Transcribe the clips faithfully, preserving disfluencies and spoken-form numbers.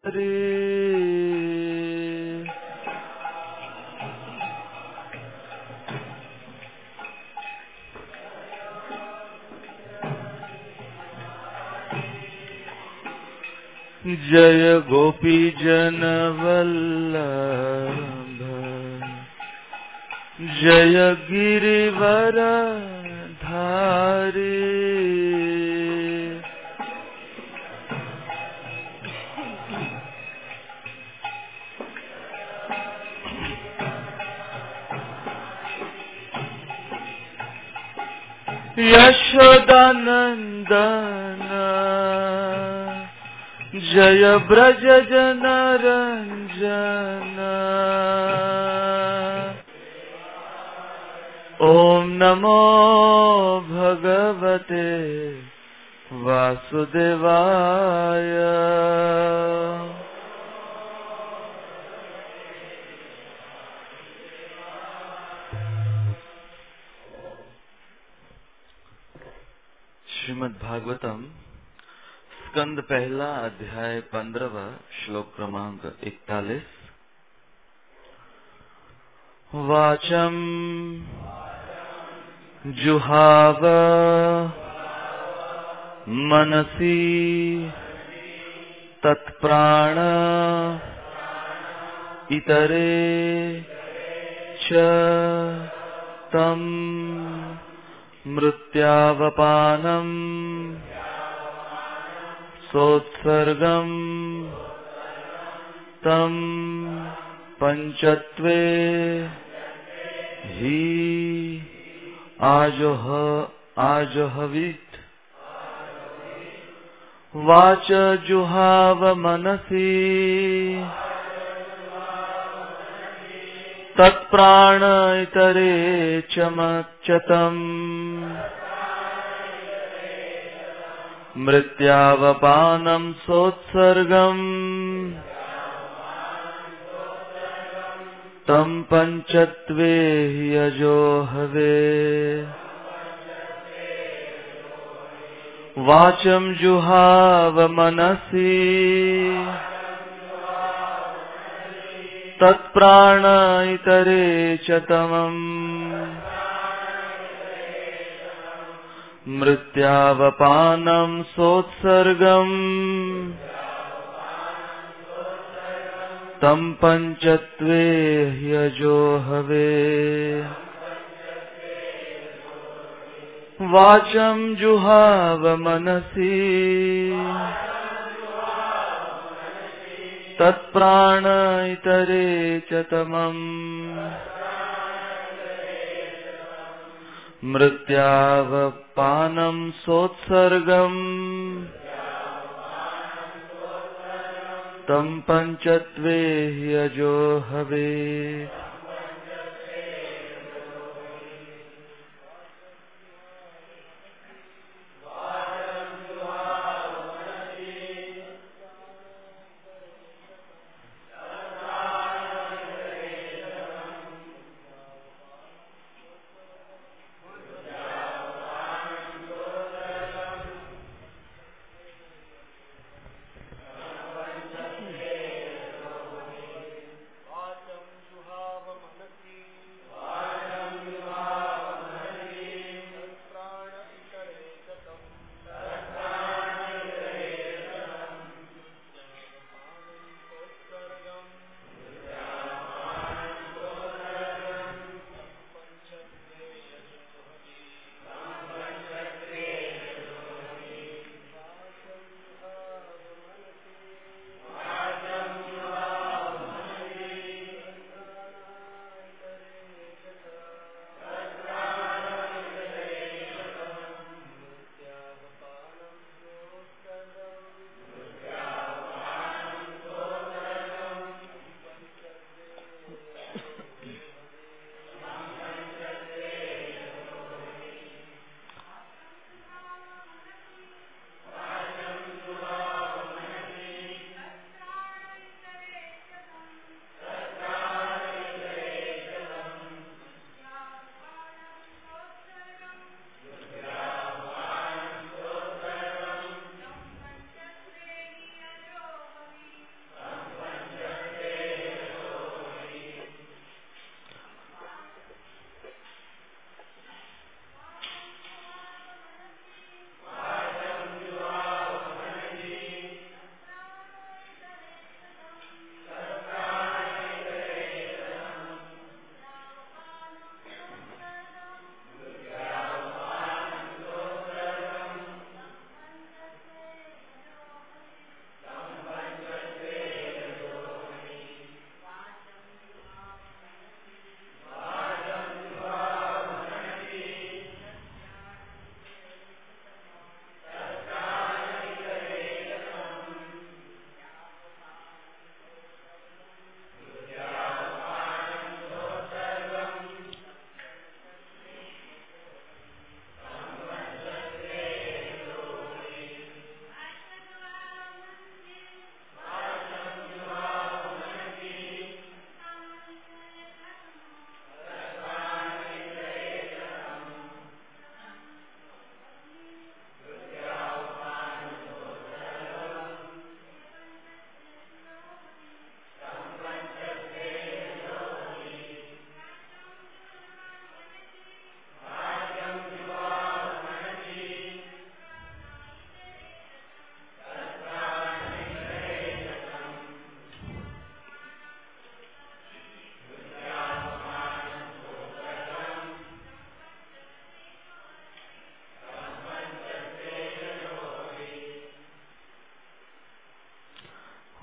रे जय गोपी जन वल्लभ जय गिरिवर धारी यशोदानंदन जय ब्रज जन रंजन ओम नमो भगवते वासुदेवाय। श्रीमद् भागवतम स्कंद पहला अध्याय पंद्रहवा श्लोक क्रमांक इकतालीस। वाचम जुहाव मनसी तत्प्राण इतरे च तम मृत्यावपानम सोत्सर्गम तम पंचत्वे ही आजोह आजोहवित। वाच जुहाव मनसी तत्प्राण इतरे चमच्चतम मृत्यावपानम सोत्सर्गम तम पंचत्वे यजोहवे। वाचम जुहाव मनसी तत्प्राण इतरे च तमम् मृत्यावपानम सोत्सर्गम तम पंचत्वे यजोहवे। वाचम जुहाव मनसी तत्प्राण इतरे च तमम् मृत्यावपानम सोत्सर्गम तम पंचत्वे यजोहवे।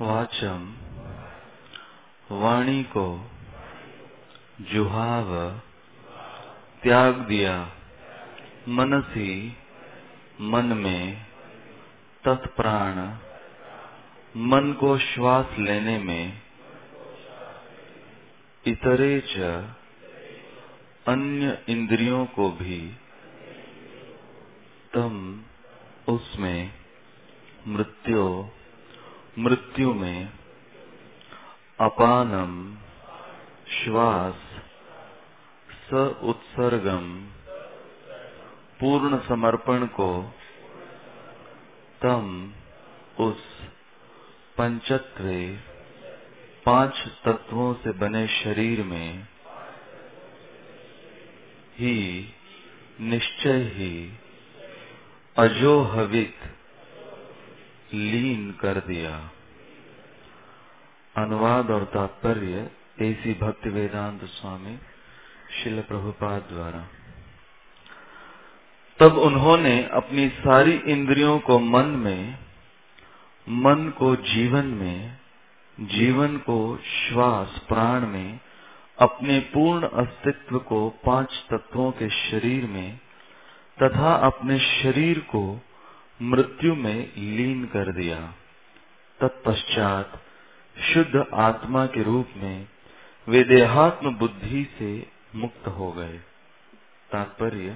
वाचम वाणी को जुहाव त्याग दिया, मनसी मन में, तत्प्राण मन को श्वास लेने में, इतरे च अन्य इंद्रियों को भी, तम उसमें, मृत्यो मृत्यु में, अपानम श्वास, स उत्सर्गम पूर्ण समर्पण को, तम उस पंचत्वे पांच तत्वों से बने शरीर में ही निश्चय ही अजोहवित लीन कर दिया। अनुवाद और तात्पर्य एसी भक्ति वेदांत स्वामी श्रील प्रभुपाद द्वारा। तब उन्होंने अपनी सारी इंद्रियों को मन में, मन को जीवन में, जीवन को श्वास प्राण में, अपने पूर्ण अस्तित्व को पांच तत्वों के शरीर में तथा अपने शरीर को मृत्यु में लीन कर दिया। तत्पश्चात शुद्ध आत्मा के रूप में वे देहात्म बुद्धि से मुक्त हो गए। तात्पर्य,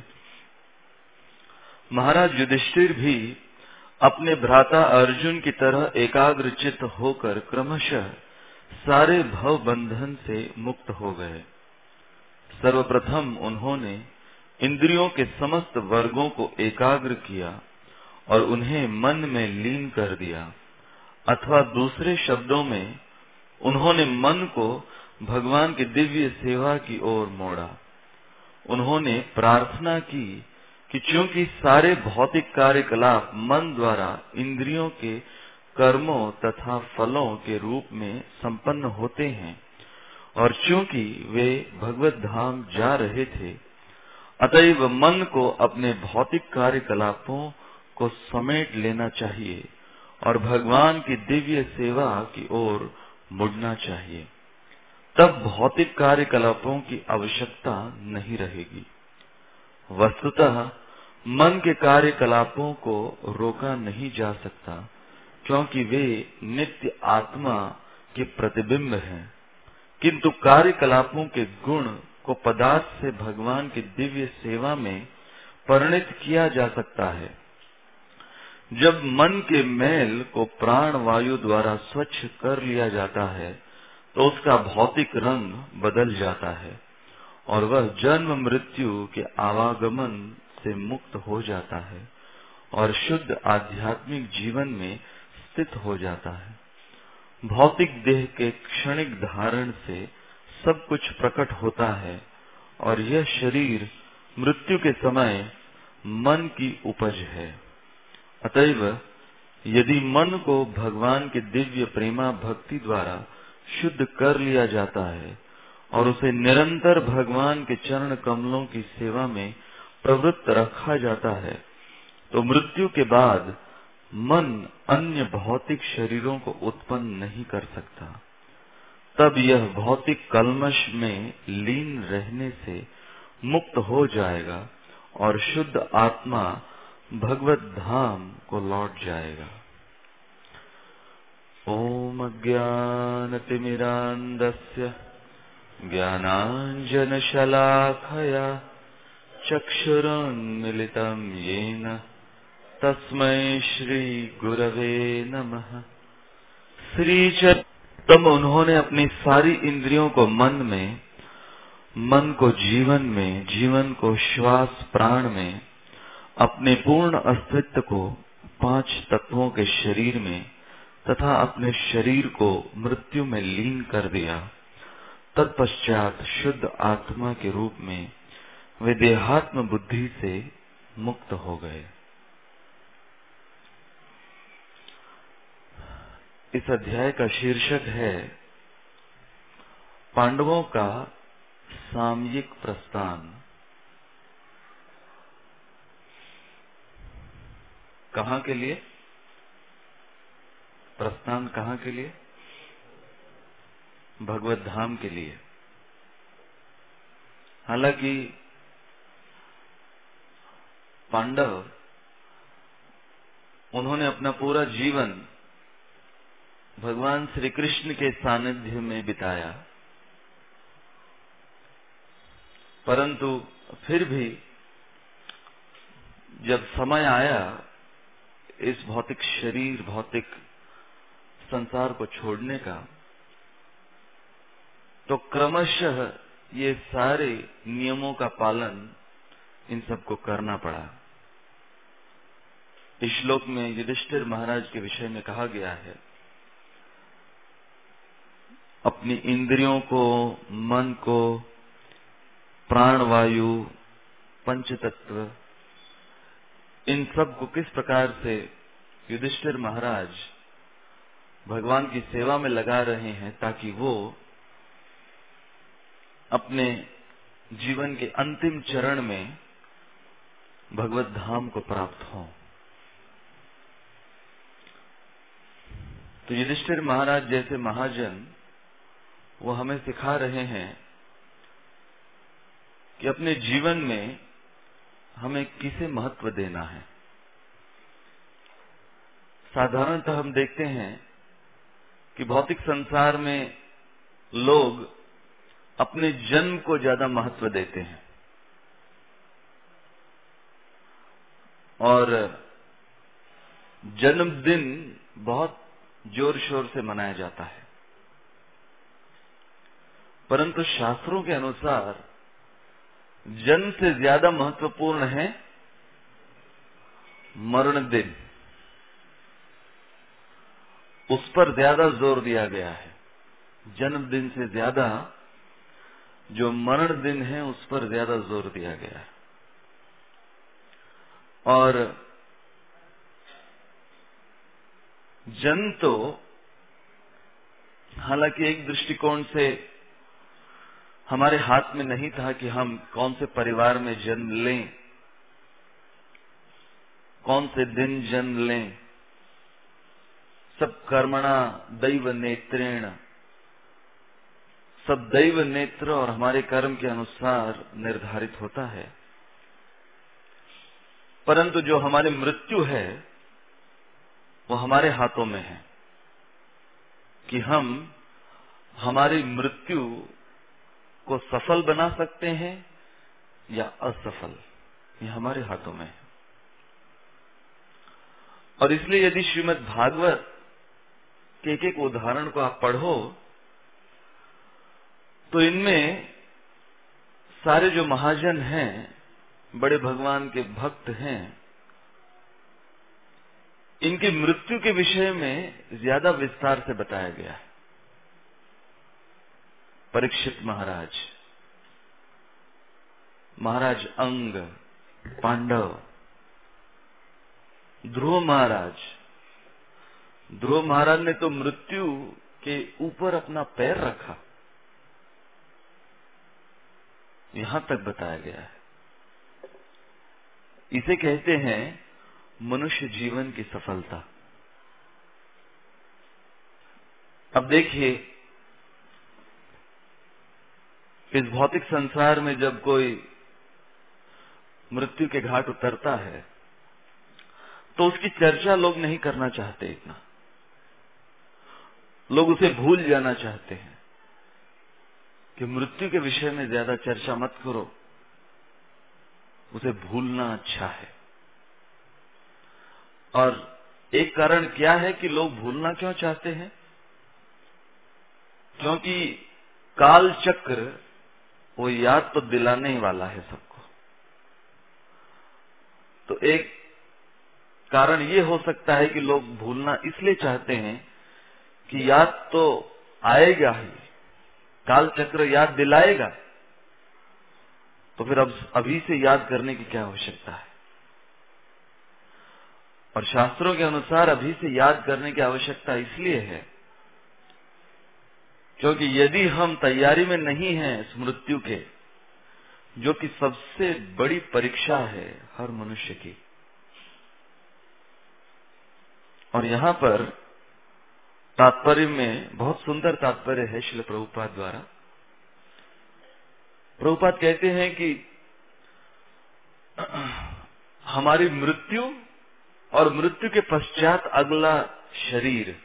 महाराज युधिष्ठिर भी अपने भ्राता अर्जुन की तरह एकाग्रचित्त होकर क्रमशः सारे भव बंधन से मुक्त हो गए। सर्वप्रथम उन्होंने इंद्रियों के समस्त वर्गों को एकाग्र किया और उन्हें मन में लीन कर दिया, अथवा दूसरे शब्दों में उन्होंने मन को भगवान की दिव्य सेवा की ओर मोड़ा। उन्होंने प्रार्थना की कि चूंकि सारे भौतिक कार्यकलाप मन द्वारा इंद्रियों के कर्मों तथा फलों के रूप में संपन्न होते हैं और चूंकि वे भगवत धाम जा रहे थे, अतएव मन को अपने भौतिक कार्यकलापों को समेट लेना चाहिए और भगवान की दिव्य सेवा की ओर मुड़ना चाहिए। तब भौतिक कार्यकलापों की आवश्यकता नहीं रहेगी। वस्तुतः मन के कार्यकलापों को रोका नहीं जा सकता, क्योंकि वे नित्य आत्मा के प्रतिबिंब हैं, किंतु कार्यकलापों के गुण को पदार्थ से भगवान की दिव्य सेवा में परिणित किया जा सकता है। जब मन के मैल को प्राण वायु द्वारा स्वच्छ कर लिया जाता है तो उसका भौतिक रंग बदल जाता है और वह जन्म मृत्यु के आवागमन से मुक्त हो जाता है और शुद्ध आध्यात्मिक जीवन में स्थित हो जाता है। भौतिक देह के क्षणिक धारण से सब कुछ प्रकट होता है और यह शरीर मृत्यु के समय मन की उपज है। अतएव यदि मन को भगवान के दिव्य प्रेमा भक्ति द्वारा शुद्ध कर लिया जाता है और उसे निरंतर भगवान के चरण कमलों की सेवा में प्रवृत्त रखा जाता है, तो मृत्यु के बाद मन अन्य भौतिक शरीरों को उत्पन्न नहीं कर सकता। तब यह भौतिक कल्मश में लीन रहने से मुक्त हो जाएगा और शुद्ध आत्मा भगवत धाम को लौट जाएगा। ओम अज्ञानतिमिरान्धस्य ज्ञानाञ्जनशलाखया चक्षुरुन्मीलितं येन तस्मै श्री गुरवे नमः। श्री च तब उन्होंने अपनी सारी इंद्रियों को मन में, मन को जीवन में, जीवन को श्वास प्राण में, अपने पूर्ण अस्तित्व को पांच तत्वों के शरीर में तथा अपने शरीर को मृत्यु में लीन कर दिया। तत्पश्चात शुद्ध आत्मा के रूप में वे देहात्म बुद्धि से मुक्त हो गए। इस अध्याय का शीर्षक है पांडवों का सामयिक प्रस्थान। कहाँ के लिए प्रस्थान? कहाँ के लिए? भगवत धाम के लिए। हालांकि पांडव, उन्होंने अपना पूरा जीवन भगवान श्री कृष्ण के सानिध्य में बिताया, परंतु फिर भी जब समय आया इस भौतिक शरीर, भौतिक संसार को छोड़ने का, तो क्रमशः ये सारे नियमों का पालन इन सबको करना पड़ा। इस श्लोक में युधिष्ठिर महाराज के विषय में कहा गया है, अपनी इंद्रियों को, मन को, प्राणवायु, पंचतत्व, इन सब को किस प्रकार से युधिष्ठिर महाराज भगवान की सेवा में लगा रहे हैं, ताकि वो अपने जीवन के अंतिम चरण में भगवत धाम को प्राप्त हों। तो युधिष्ठिर महाराज जैसे महाजन वो हमें सिखा रहे हैं कि अपने जीवन में हमें किसे महत्व देना है। साधारणतः हम देखते हैं कि भौतिक संसार में लोग अपने जन्म को ज्यादा महत्व देते हैं और जन्मदिन बहुत जोर शोर से मनाया जाता है, परंतु शास्त्रों के अनुसार जन्म से ज्यादा महत्वपूर्ण है मरण दिन। उस पर ज्यादा जोर दिया गया है। जन्मदिन से ज्यादा जो मरण दिन है उस पर ज्यादा जोर दिया गया है। और जन्म तो हालांकि एक दृष्टिकोण से हमारे हाथ में नहीं था कि हम कौन से परिवार में जन्म लें, कौन से दिन जन्म लें। सब कर्मणा दैव नेत्रेण, सब दैव नेत्र और हमारे कर्म के अनुसार निर्धारित होता है। परंतु जो हमारी मृत्यु है वो हमारे हाथों में है कि हम हमारी मृत्यु को सफल बना सकते हैं या असफल, ये हमारे हाथों में है। और इसलिए यदि श्रीमद् भागवत के एक एक उदाहरण को आप पढ़ो तो इनमें सारे जो महाजन हैं, बड़े भगवान के भक्त हैं, इनकी मृत्यु के विषय में ज्यादा विस्तार से बताया गया है। परीक्षित महाराज, महाराज अंग, पांडव, ध्रुव महाराज। ध्रुव महाराज ने तो मृत्यु के ऊपर अपना पैर रखा, यहां तक बताया गया है। इसे कहते हैं मनुष्य जीवन की सफलता। अब देखिए, इस भौतिक संसार में जब कोई मृत्यु के घाट उतरता है तो उसकी चर्चा लोग नहीं करना चाहते इतना। लोग उसे भूल जाना चाहते हैं कि मृत्यु के विषय में ज्यादा चर्चा मत करो, उसे भूलना अच्छा है। और एक कारण क्या है कि लोग भूलना क्यों चाहते हैं? क्योंकि काल चक्र वो याद तो दिलाने ही वाला है सबको। तो एक कारण ये हो सकता है कि लोग भूलना इसलिए चाहते हैं कि याद तो आएगा ही, काल चक्र याद दिलाएगा, तो फिर अब अभी से याद करने की क्या आवश्यकता है। और शास्त्रों के अनुसार अभी से याद करने की आवश्यकता इसलिए है क्योंकि यदि हम तैयारी में नहीं हैं इस मृत्यु के, जो कि सबसे बड़ी परीक्षा है हर मनुष्य की। और यहां पर तात्पर्य में बहुत सुंदर तात्पर्य है श्रील प्रभुपाद द्वारा। प्रभुपाद कहते हैं कि हमारी मृत्यु और मृत्यु के पश्चात अगला शरीर,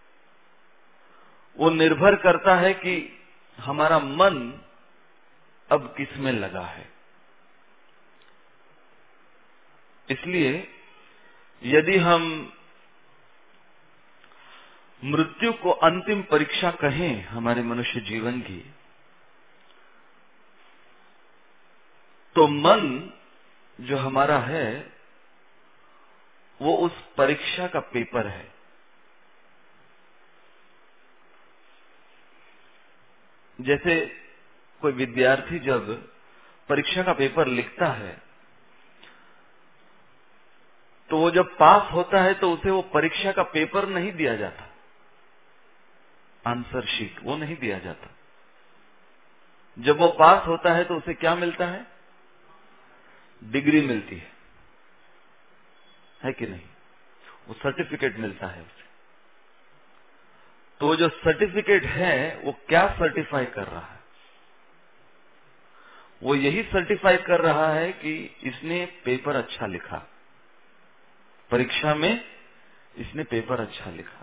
वो निर्भर करता है कि हमारा मन अब किसमें लगा है। इसलिए यदि हम मृत्यु को अंतिम परीक्षा कहें हमारे मनुष्य जीवन की, तो मन जो हमारा है वो उस परीक्षा का पेपर है। जैसे कोई विद्यार्थी जब परीक्षा का पेपर लिखता है तो वो जब पास होता है तो उसे वो परीक्षा का पेपर नहीं दिया जाता, आंसर शीट वो नहीं दिया जाता। जब वो पास होता है तो उसे क्या मिलता है? डिग्री मिलती है, है कि नहीं? वो सर्टिफिकेट मिलता है उसे। तो जो सर्टिफिकेट है वो क्या सर्टिफाई कर रहा है? वो यही सर्टिफाई कर रहा है कि इसने पेपर अच्छा लिखा, परीक्षा में इसने पेपर अच्छा लिखा।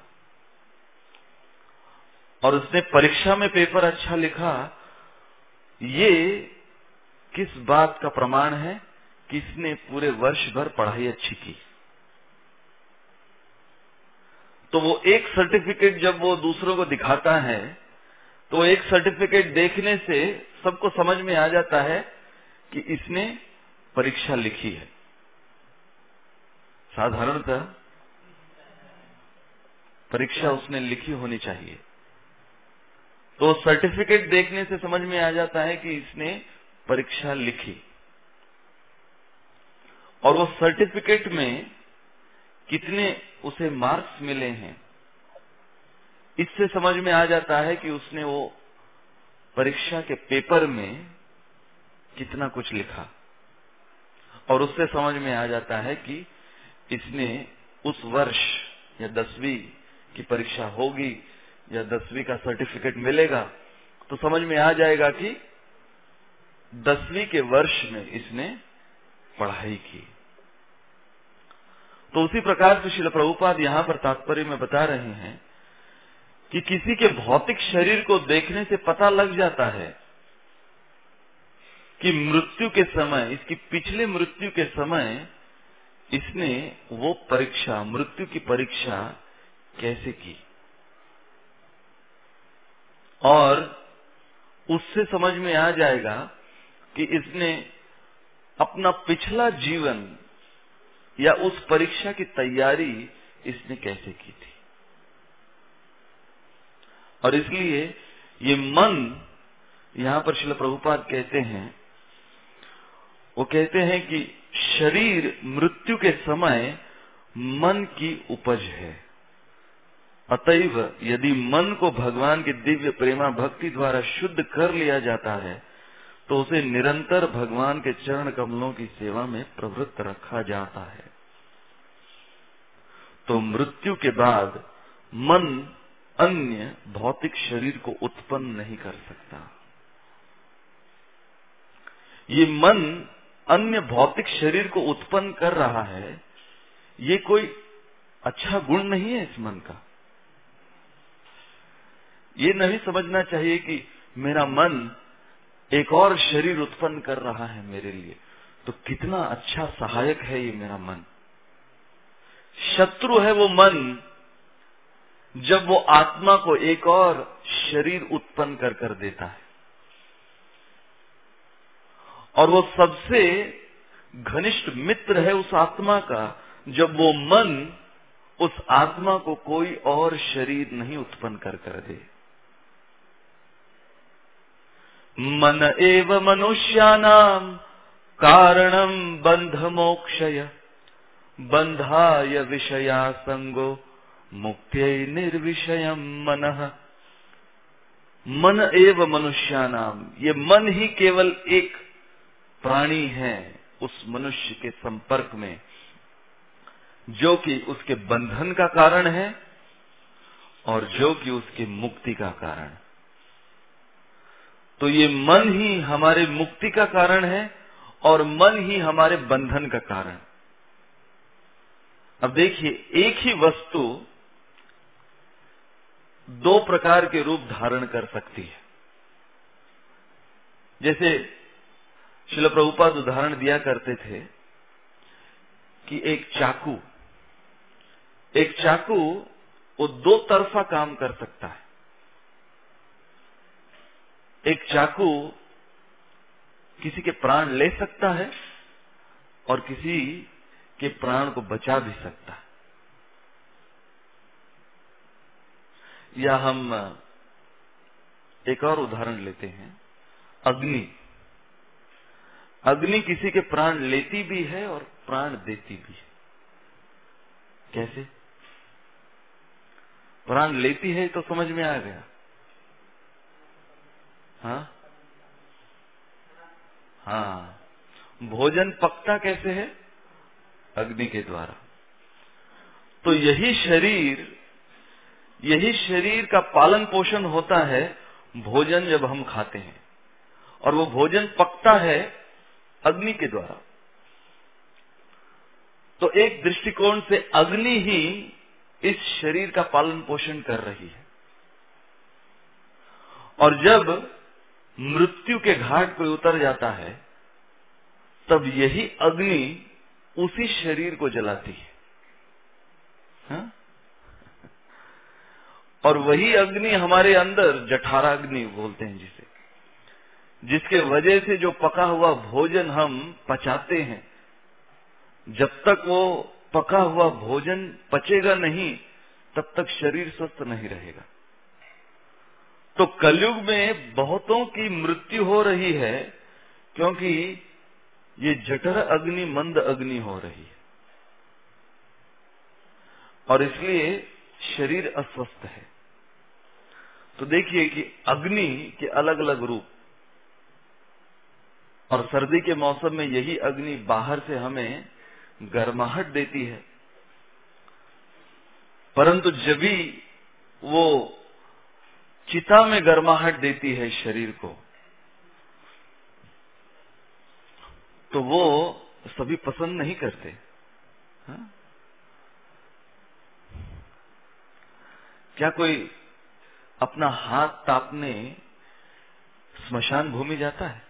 और उसने परीक्षा में पेपर अच्छा लिखा, ये किस बात का प्रमाण है? कि इसने पूरे वर्ष भर पढ़ाई अच्छी की। तो वो एक सर्टिफिकेट जब वो दूसरों को दिखाता है तो एक सर्टिफिकेट देखने से सबको समझ में आ जाता है कि इसने परीक्षा लिखी है। साधारणतः परीक्षा उसने लिखी होनी चाहिए। तो सर्टिफिकेट देखने से समझ में आ जाता है कि इसने परीक्षा लिखी। और वो सर्टिफिकेट में कितने उसे मार्क्स मिले हैं, इससे समझ में आ जाता है कि उसने वो परीक्षा के पेपर में कितना कुछ लिखा। और उससे समझ में आ जाता है कि इसने उस वर्ष या दसवीं की परीक्षा होगी या दसवीं का सर्टिफिकेट मिलेगा तो समझ में आ जाएगा कि दसवीं के वर्ष में इसने पढ़ाई की। तो उसी प्रकार से श्रील प्रभुपाद यहां पर तात्पर्य में बता रहे हैं कि किसी के भौतिक शरीर को देखने से पता लग जाता है कि मृत्यु के समय, इसकी पिछले मृत्यु के समय इसने वो परीक्षा, मृत्यु की परीक्षा कैसे की। और उससे समझ में आ जाएगा कि इसने अपना पिछला जीवन या उस परीक्षा की तैयारी इसने कैसे की थी। और इसलिए ये मन, यहां पर श्रील प्रभुपाद कहते हैं, वो कहते हैं कि शरीर मृत्यु के समय मन की उपज है। अतएव यदि मन को भगवान की दिव्य प्रेमा भक्ति द्वारा शुद्ध कर लिया जाता है तो उसे निरंतर भगवान के चरण कमलों की सेवा में प्रवृत्त रखा जाता है। तो मृत्यु के बाद मन अन्य भौतिक शरीर को उत्पन्न नहीं कर सकता। ये मन अन्य भौतिक शरीर को उत्पन्न कर रहा है, ये कोई अच्छा गुण नहीं है इस मन का। ये नहीं समझना चाहिए कि मेरा मन एक और शरीर उत्पन्न कर रहा है मेरे लिए, तो कितना अच्छा सहायक है ये मेरा मन। शत्रु है वो मन जब वो आत्मा को एक और शरीर उत्पन्न कर कर देता है। और वो सबसे घनिष्ठ मित्र है उस आत्मा का जब वो मन उस आत्मा को कोई और शरीर नहीं उत्पन्न कर कर दे। मन एव मनुष्याणां कारणं बंध मोक्षय बंधाय विषया संगो मुक्त्यै निर्विषयं मनः। मन एव मनुष्याणां, ये मन ही केवल एक प्राणी है उस मनुष्य के संपर्क में जो कि उसके बंधन का कारण है और जो कि उसकी मुक्ति का कारण। तो ये मन ही हमारे मुक्ति का कारण है और मन ही हमारे बंधन का कारण। अब देखिए, एक ही वस्तु दो प्रकार के रूप धारण कर सकती है। जैसे श्रील प्रभुपाद उदाहरण दिया करते थे कि एक चाकू एक चाकू वो दो तरफा काम कर सकता है। एक चाकू किसी के प्राण ले सकता है और किसी के प्राण को बचा भी सकता है। या हम एक और उदाहरण लेते हैं, अग्नि। अग्नि किसी के प्राण लेती भी है और प्राण देती भी है। कैसे? प्राण लेती है तो समझ में आ गया। हाँ हाँ, भोजन पकता कैसे है? अग्नि के द्वारा। तो यही शरीर यही शरीर का पालन पोषण होता है भोजन जब हम खाते हैं, और वो भोजन पकता है अग्नि के द्वारा। तो एक दृष्टिकोण से अग्नि ही इस शरीर का पालन पोषण कर रही है। और जब मृत्यु के घाट पर उतर जाता है तब यही अग्नि उसी शरीर को जलाती है। हा? और वही अग्नि हमारे अंदर जठराग्नि बोलते हैं जिसे, जिसके वजह से जो पका हुआ भोजन हम पचाते हैं, जब तक वो पका हुआ भोजन पचेगा नहीं तब तक शरीर स्वस्थ नहीं रहेगा। तो कलयुग में बहुतों की मृत्यु हो रही है क्योंकि ये जठर अग्नि मंद अग्नि हो रही है, और इसलिए शरीर अस्वस्थ है। तो देखिए कि अग्नि के अलग अलग रूप, और सर्दी के मौसम में यही अग्नि बाहर से हमें गर्माहट देती है, परंतु जब भी वो चिता में गर्माहट देती है शरीर को, तो वो सभी पसंद नहीं करते। हा? क्या कोई अपना हाथ तापने स्मशान भूमि जाता है?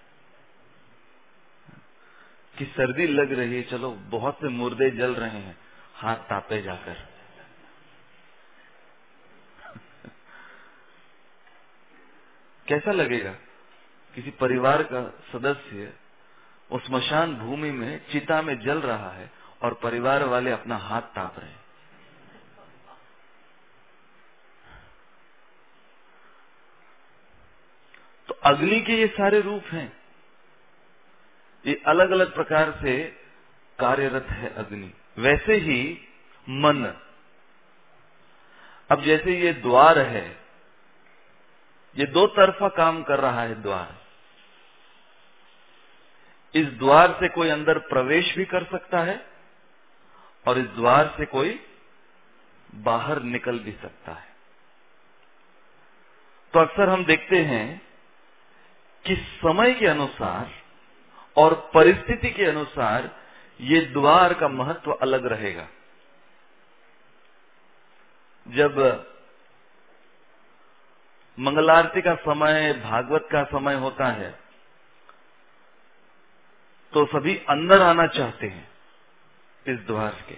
कि सर्दी लग रही है, चलो बहुत से मुर्दे जल रहे हैं, हाथ तापे जाकर। कैसा लगेगा? किसी परिवार का सदस्य उस स्मशान भूमि में चिता में जल रहा है और परिवार वाले अपना हाथ ताप रहे हैं। तो अग्नि के ये सारे रूप हैं, ये अलग अलग प्रकार से कार्यरत है अग्नि। वैसे ही मन, अब जैसे ये द्वार है, ये दो तरफा काम कर रहा है द्वार। इस द्वार से कोई अंदर प्रवेश भी कर सकता है और इस द्वार से कोई बाहर निकल भी सकता है। तो अक्सर हम देखते हैं कि समय के अनुसार और परिस्थिति के अनुसार ये द्वार का महत्व अलग रहेगा। जब मंगलारती का समय, भागवत का समय होता है, तो सभी अंदर आना चाहते हैं इस द्वार के,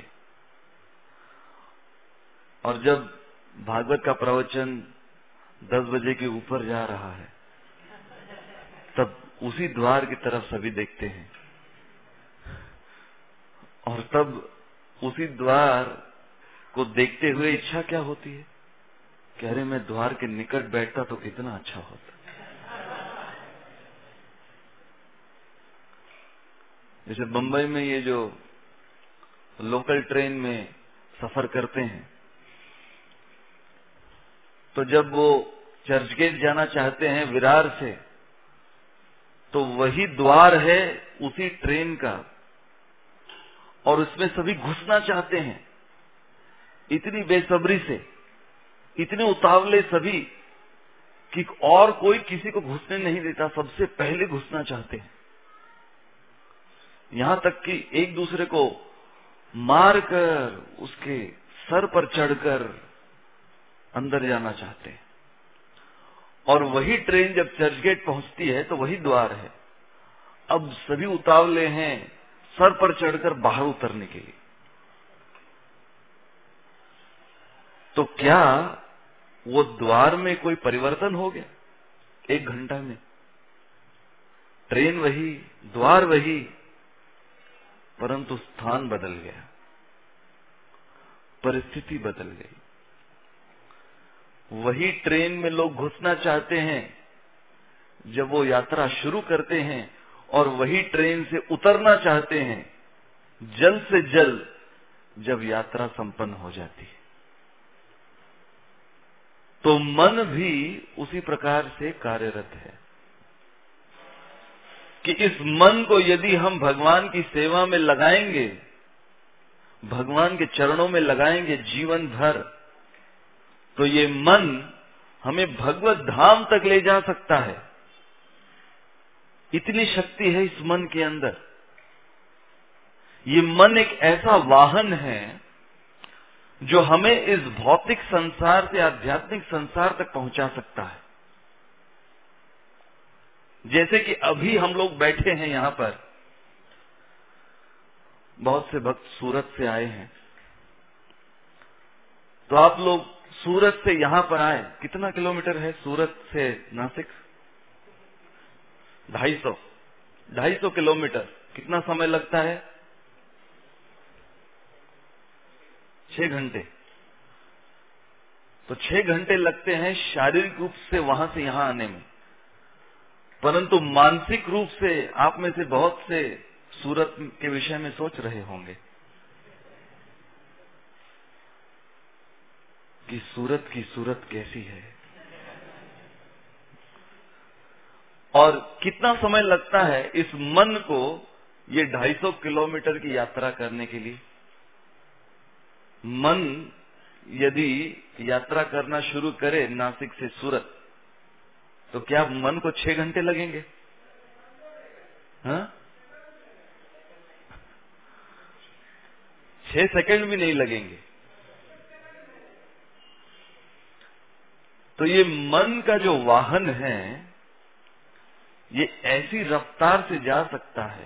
और जब भागवत का प्रवचन दस बजे के ऊपर जा रहा है तब उसी द्वार की तरफ सभी देखते हैं, और तब उसी द्वार को देखते हुए इच्छा क्या होती है कि अरे मैं द्वार के निकट बैठता तो कितना अच्छा होता। जैसे बंबई में ये जो लोकल ट्रेन में सफर करते हैं, तो जब वो चर्च गेट जाना चाहते हैं विरार से, तो वही द्वार है उसी ट्रेन का, और उसमें सभी घुसना चाहते हैं इतनी बेसब्री से, इतने उतावले सभी कि और कोई किसी को घुसने नहीं देता, सबसे पहले घुसना चाहते हैं। यहां तक कि एक दूसरे को मारकर उसके सर पर चढ़कर अंदर जाना चाहते हैं। और वही ट्रेन जब चर्चगेट पहुंचती है तो वही द्वार है। अब सभी उतावले हैं सर पर चढ़कर बाहर उतरने के लिए। तो क्या वो द्वार में कोई परिवर्तन हो गया एक घंटा में? ट्रेन वही, द्वार वही, परंतु स्थान बदल गया, परिस्थिति बदल गई। वही ट्रेन में लोग घुसना चाहते हैं जब वो यात्रा शुरू करते हैं, और वही ट्रेन से उतरना चाहते हैं जल्द से जल्द जब यात्रा संपन्न हो जाती है। तो मन भी उसी प्रकार से कार्यरत है कि इस मन को यदि हम भगवान की सेवा में लगाएंगे, भगवान के चरणों में लगाएंगे जीवन भर, तो ये मन हमें भगवत धाम तक ले जा सकता है। इतनी शक्ति है इस मन के अंदर। ये मन एक ऐसा वाहन है जो हमें इस भौतिक संसार से आध्यात्मिक संसार तक पहुंचा सकता है। जैसे कि अभी हम लोग बैठे हैं यहां पर, बहुत से भक्त सूरत से आए हैं, तो आप लोग सूरत से यहां पर आए, कितना किलोमीटर है सूरत से नासिक? ढाई सौ ढाई सौ किलोमीटर। कितना समय लगता है? छह घंटे। तो छह घंटे लगते हैं शारीरिक रूप से वहां से यहां आने में, परंतु मानसिक रूप से आप में से बहुत से सूरत के विषय में सोच रहे होंगे कि सूरत की सूरत कैसी है, और कितना समय लगता है इस मन को ये ढाई सौ किलोमीटर की यात्रा करने के लिए। मन यदि यात्रा करना शुरू करे नासिक से सूरत, तो क्या मन को छह घंटे लगेंगे? हाँ, छह सेकंड भी नहीं लगेंगे। तो ये मन का जो वाहन है, ये ऐसी रफ्तार से जा सकता है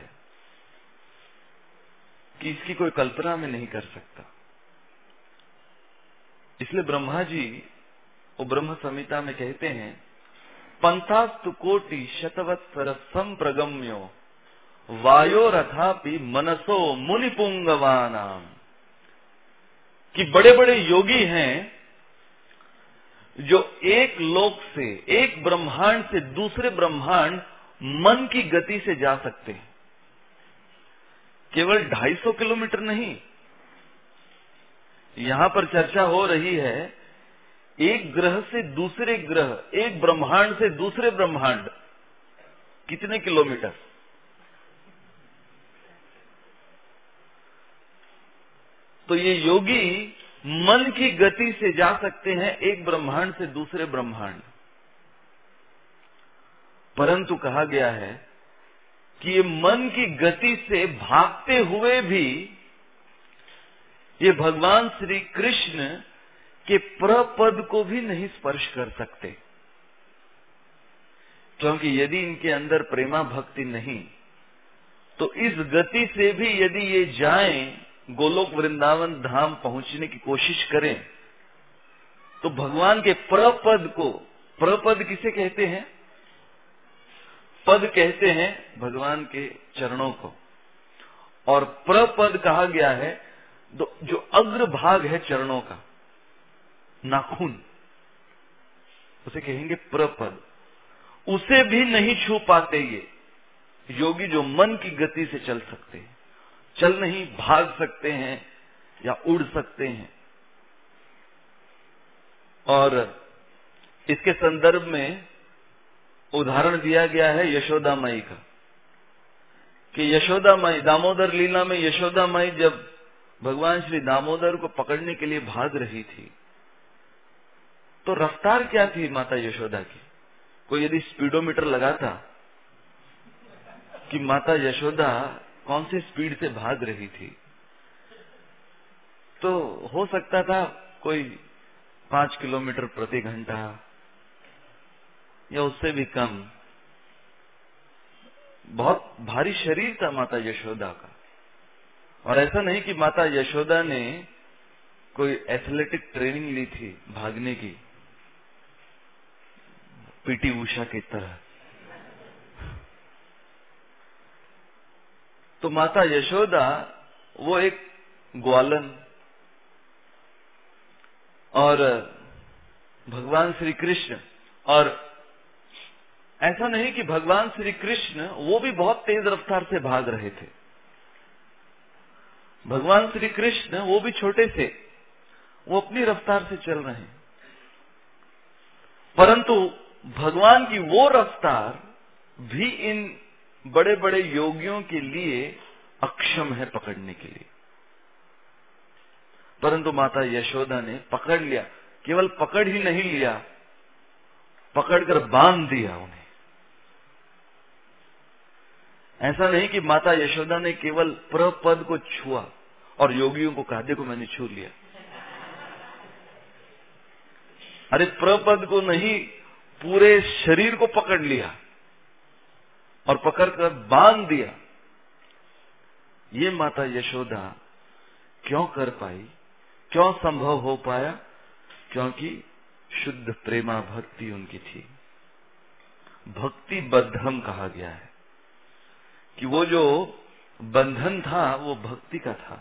कि इसकी कोई कल्पना में नहीं कर सकता। इसलिए ब्रह्मा जी वो ब्रह्म संहिता में कहते हैं, पंथास्तु कोटि शतवत्सर संप्रगम्यो वायो रथापि मनसो मुनिपुंगवानाम, कि बड़े बड़े योगी हैं जो एक लोक से, एक ब्रह्मांड से दूसरे ब्रह्मांड मन की गति से जा सकते हैं। केवल ढाई सौ किलोमीटर नहीं, यहां पर चर्चा हो रही है एक ग्रह से दूसरे ग्रह, एक ब्रह्मांड से दूसरे ब्रह्मांड, कितने किलोमीटर? तो ये योगी मन की गति से जा सकते हैं एक ब्रह्मांड से दूसरे ब्रह्मांड। परंतु कहा गया है कि ये मन की गति से भागते हुए भी ये भगवान श्री कृष्ण के प्रपद को भी नहीं स्पर्श कर सकते, क्योंकि यदि इनके अंदर प्रेमा भक्ति नहीं, तो इस गति से भी यदि ये जाएं, गोलोक वृंदावन धाम पहुंचने की कोशिश करें, तो भगवान के प्रपद को, प्रपद किसे कहते हैं? पद कहते हैं भगवान के चरणों को, और प्रपद कहा गया है जो अग्र भाग है चरणों का, नाखून, उसे कहेंगे प्रपद। उसे भी नहीं छू पाते ये योगी जो मन की गति से चल सकते हैं। चल नहीं, भाग सकते हैं या उड़ सकते हैं। और इसके संदर्भ में उदाहरण दिया गया है यशोदा माई का, कि यशोदा माई, दामोदर लीला में यशोदा माई जब भगवान श्री दामोदर को पकड़ने के लिए भाग रही थी, तो रफ्तार क्या थी माता यशोदा की? कोई यदि स्पीडोमीटर लगाता कि माता यशोदा कौन सी स्पीड से भाग रही थी, तो हो सकता था कोई पांच किलोमीटर प्रति घंटा या उससे भी कम। बहुत भारी शरीर था माता यशोदा का। और ऐसा नहीं कि माता यशोदा ने कोई एथलेटिक ट्रेनिंग ली थी भागने की, पीटी उषा की तरह। तो माता यशोदा वो एक ग्वालन और भगवान श्री कृष्ण, और ऐसा नहीं कि भगवान श्री कृष्ण वो भी बहुत तेज रफ्तार से भाग रहे थे। भगवान श्री कृष्ण वो भी छोटे थे, वो अपनी रफ्तार से चल रहे हैं, परंतु भगवान की वो रफ्तार भी इन बड़े बड़े योगियों के लिए अक्षम है पकड़ने के लिए। परंतु माता यशोदा ने पकड़ लिया। केवल पकड़ ही नहीं लिया, पकड़कर बांध दिया उन्हें। ऐसा नहीं कि माता यशोदा ने केवल प्रपद को छुआ और योगियों को कहा देखो मैंने छू लिया। अरे प्रपद को नहीं, पूरे शरीर को पकड़ लिया और पकड़कर बांध दिया। ये माता यशोदा क्यों कर पाई, क्यों संभव हो पाया? क्योंकि शुद्ध प्रेमा भक्ति उनकी थी। भक्ति बद्धम कहा गया है कि वो जो बंधन था वो भक्ति का था।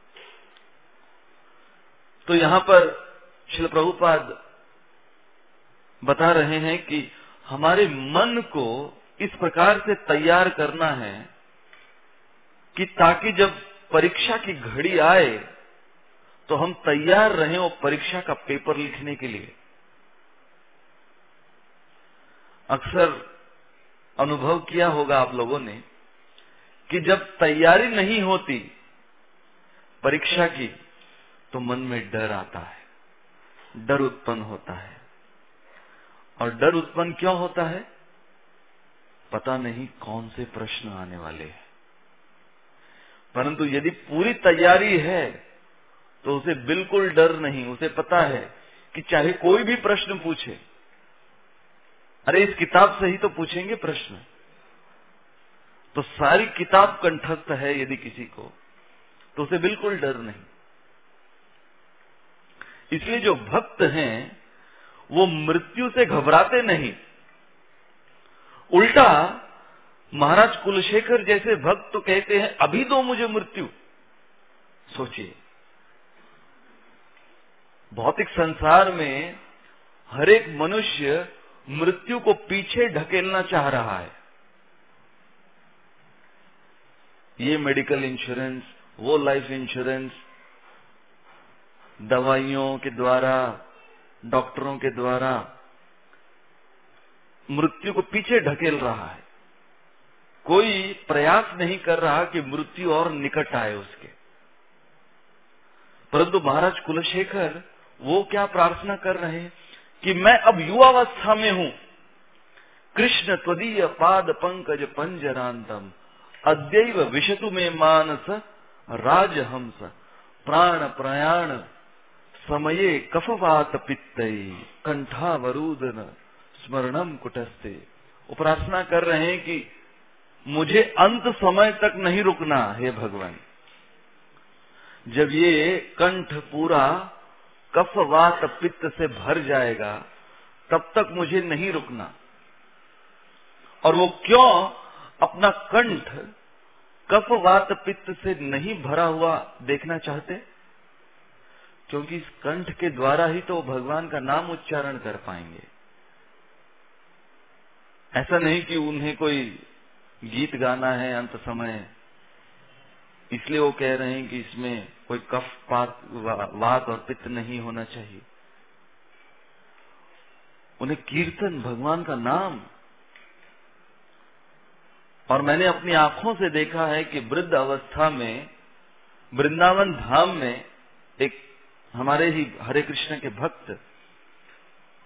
तो यहां पर श्रील प्रभुपाद बता रहे हैं कि हमारे मन को इस प्रकार से तैयार करना है कि ताकि जब परीक्षा की घड़ी आए तो हम तैयार रहें वो परीक्षा का पेपर लिखने के लिए। अक्सर अनुभव किया होगा आप लोगों ने कि जब तैयारी नहीं होती परीक्षा की तो मन में डर आता है, डर उत्पन्न होता है। और डर उत्पन्न क्यों होता है? पता नहीं कौन से प्रश्न आने वाले हैं। परंतु यदि पूरी तैयारी है तो उसे बिल्कुल डर नहीं। उसे पता है कि चाहे कोई भी प्रश्न पूछे, अरे इस किताब से ही तो पूछेंगे प्रश्न, तो सारी किताब कंठस्थ है यदि किसी को, तो उसे बिल्कुल डर नहीं। इसलिए जो भक्त हैं वो मृत्यु से घबराते नहीं, उल्टा महाराज कुलशेखर जैसे भक्त तो कहते हैं अभी दो मुझे मृत्यु। सोचिए, भौतिक संसार में हर एक मनुष्य मृत्यु को पीछे ढकेलना चाह रहा है। ये मेडिकल इंश्योरेंस, वो लाइफ इंश्योरेंस, दवाइयों के द्वारा, डॉक्टरों के द्वारा मृत्यु को पीछे ढकेल रहा है। कोई प्रयास नहीं कर रहा कि मृत्यु और निकट आए उसके। परंतु महाराज कुलशेखर वो क्या प्रार्थना कर रहे हैं कि मैं अब युवावस्था में हूं, कृष्ण त्वदीय पाद पंकज पंजरांतम अद्यैव विशतु में मानस राजहंस प्राण प्रयाण समये कफवात पित्तई कंठावरुदन स्मरणम कुटस्ते। वो प्रार्थना कर रहे हैं कि मुझे अंत समय तक नहीं रुकना। हे भगवान, जब ये कंठ पूरा कफवात पित्त से भर जाएगा तब तक मुझे नहीं रुकना। और वो क्यों अपना कंठ कफवात पित्त से नहीं भरा हुआ देखना चाहते? क्योंकि इस कंठ के द्वारा ही तो भगवान का नाम उच्चारण कर पाएंगे। ऐसा नहीं कि उन्हें कोई गीत गाना है अंत समय, इसलिए वो कह रहे हैं कि इसमें कोई कफ पात वात और पित्त नहीं होना चाहिए। उन्हें कीर्तन, भगवान का नाम। और मैंने अपनी आंखों से देखा है कि वृद्ध अवस्था में वृंदावन धाम में एक हमारे ही हरे कृष्ण के भक्त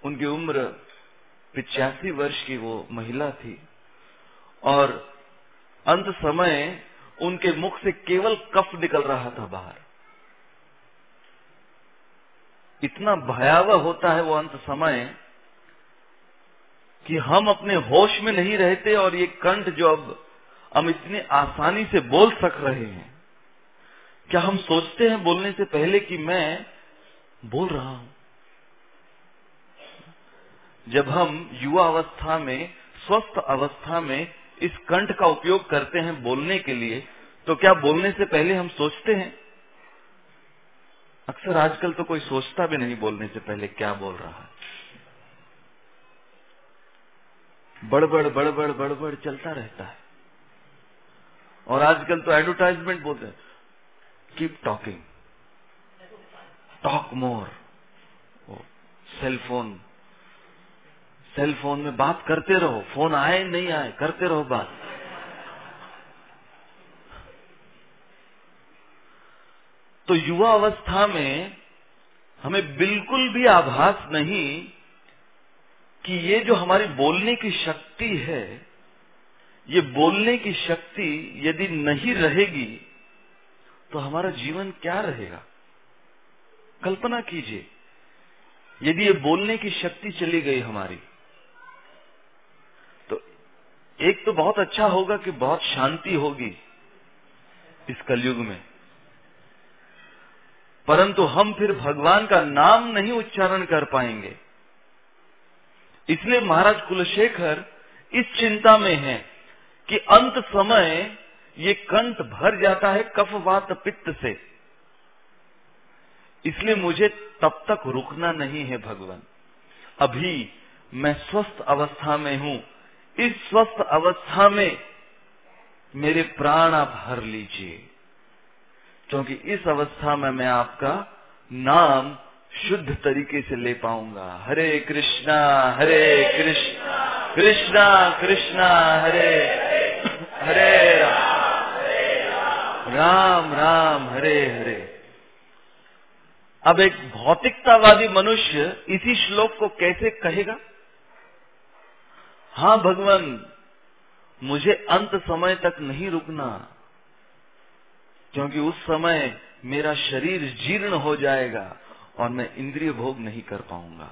उनकी उम्र पिचासी वर्ष की वो महिला थी और अंत समय उनके मुख से केवल कफ निकल रहा था बाहर। इतना भयावह होता है वो अंत समय कि हम अपने होश में नहीं रहते और ये कंठ जो अब हम इतनी आसानी से बोल सक रहे हैं, क्या हम सोचते हैं बोलने से पहले कि मैं बोल रहा हूं? जब हम युवा अवस्था में, स्वस्थ अवस्था में इस कंठ का उपयोग करते हैं बोलने के लिए, तो क्या बोलने से पहले हम सोचते हैं? अक्सर आजकल तो कोई सोचता भी नहीं बोलने से पहले क्या बोल रहा है। बड़बड़ बड़बड़ बड़बड़ चलता रहता है। और आजकल तो एडवर्टाइजमेंट बोलते हैं, keep talking, talk more. Cell phone cell phone में बात करते रहो, फोन आए नहीं आए करते रहो बात। तो युवा अवस्था में हमें बिल्कुल भी आभास नहीं कि ये जो हमारी बोलने की शक्ति है, ये बोलने की शक्ति यदि नहीं रहेगी तो हमारा जीवन क्या रहेगा? कल्पना कीजिए, यदि ये बोलने की शक्ति चली गई हमारी, तो एक तो बहुत अच्छा होगा कि बहुत शांति होगी इस कलयुग में, परंतु हम फिर भगवान का नाम नहीं उच्चारण कर पाएंगे। इसलिए महाराज कुलशेखर इस चिंता में हैं कि अंत समय ये कंठ भर जाता है कफ वात पित्त से, इसलिए मुझे तब तक रुकना नहीं है भगवान। अभी मैं स्वस्थ अवस्था में हूं, इस स्वस्थ अवस्था में मेरे प्राण आप भर लीजिए, क्योंकि इस अवस्था में मैं आपका नाम शुद्ध तरीके से ले पाऊंगा। हरे कृष्णा हरे कृष्णा कृष्णा कृष्णा हरे हरे राम राम राम हरे हरे। अब एक भौतिकतावादी मनुष्य इसी श्लोक को कैसे कहेगा? हाँ भगवान, मुझे अंत समय तक नहीं रुकना, क्योंकि उस समय मेरा शरीर जीर्ण हो जाएगा और मैं इंद्रिय भोग नहीं कर पाऊंगा।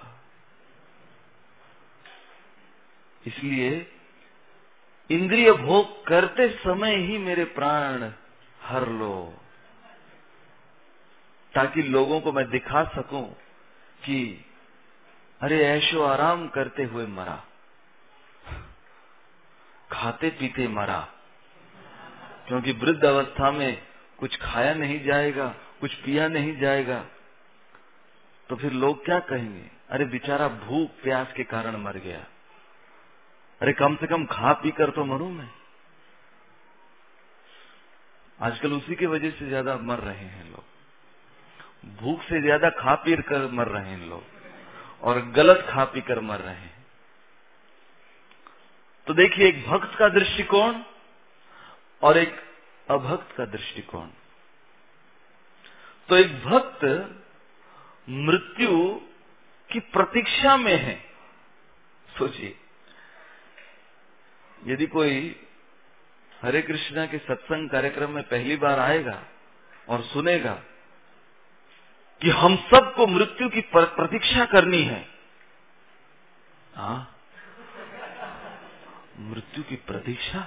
इसलिए इंद्रिय भोग करते समय ही मेरे प्राण हर लो, ताकि लोगों को मैं दिखा सकूं कि अरे ऐशो आराम करते हुए मरा, खाते पीते मरा। क्योंकि वृद्ध अवस्था में कुछ खाया नहीं जाएगा, कुछ पिया नहीं जाएगा, तो फिर लोग क्या कहेंगे? अरे बेचारा भूख प्यास के कारण मर गया। अरे कम से कम खा पी कर तो मरूं मैं। आजकल उसी की वजह से ज्यादा मर रहे हैं लोग, भूख से ज्यादा खा पी कर मर रहे हैं लोग, और गलत खा पी कर मर रहे हैं। तो देखिए, एक भक्त का दृष्टिकोण और एक अभक्त का दृष्टिकोण। तो एक भक्त मृत्यु की प्रतीक्षा में है। सोचिए, यदि कोई हरे कृष्णा के सत्संग कार्यक्रम में पहली बार आएगा और सुनेगा कि हम सबको मृत्यु की प्रतीक्षा करनी है, हाँ, मृत्यु की प्रतीक्षा,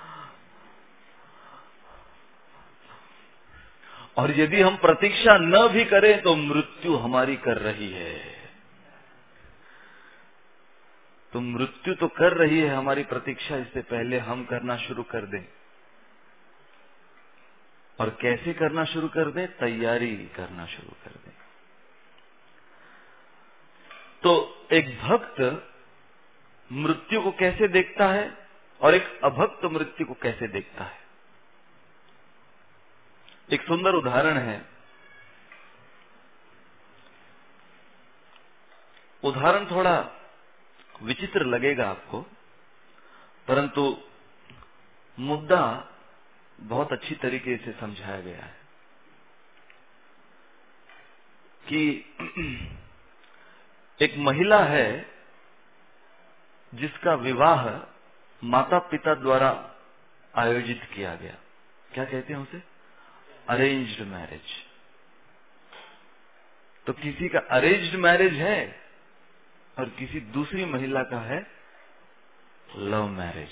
और यदि हम प्रतीक्षा न भी करें तो मृत्यु हमारी कर रही है। तो मृत्यु तो कर रही है हमारी प्रतीक्षा, इससे पहले हम करना शुरू कर दें। और कैसे करना शुरू कर दें? तैयारी करना शुरू कर दें। तो एक भक्त मृत्यु को कैसे देखता है और एक अभक्त मृत्यु को कैसे देखता है? एक सुंदर उदाहरण है। उदाहरण थोड़ा विचित्र लगेगा आपको, परंतु मुद्दा बहुत अच्छी तरीके से समझाया गया है कि एक महिला है जिसका विवाह माता पिता द्वारा आयोजित किया गया, क्या कहते हैं उसे? Arranged marriage. तो किसी का अरेंज्ड मैरिज है और किसी दूसरी महिला का है लव मैरिज।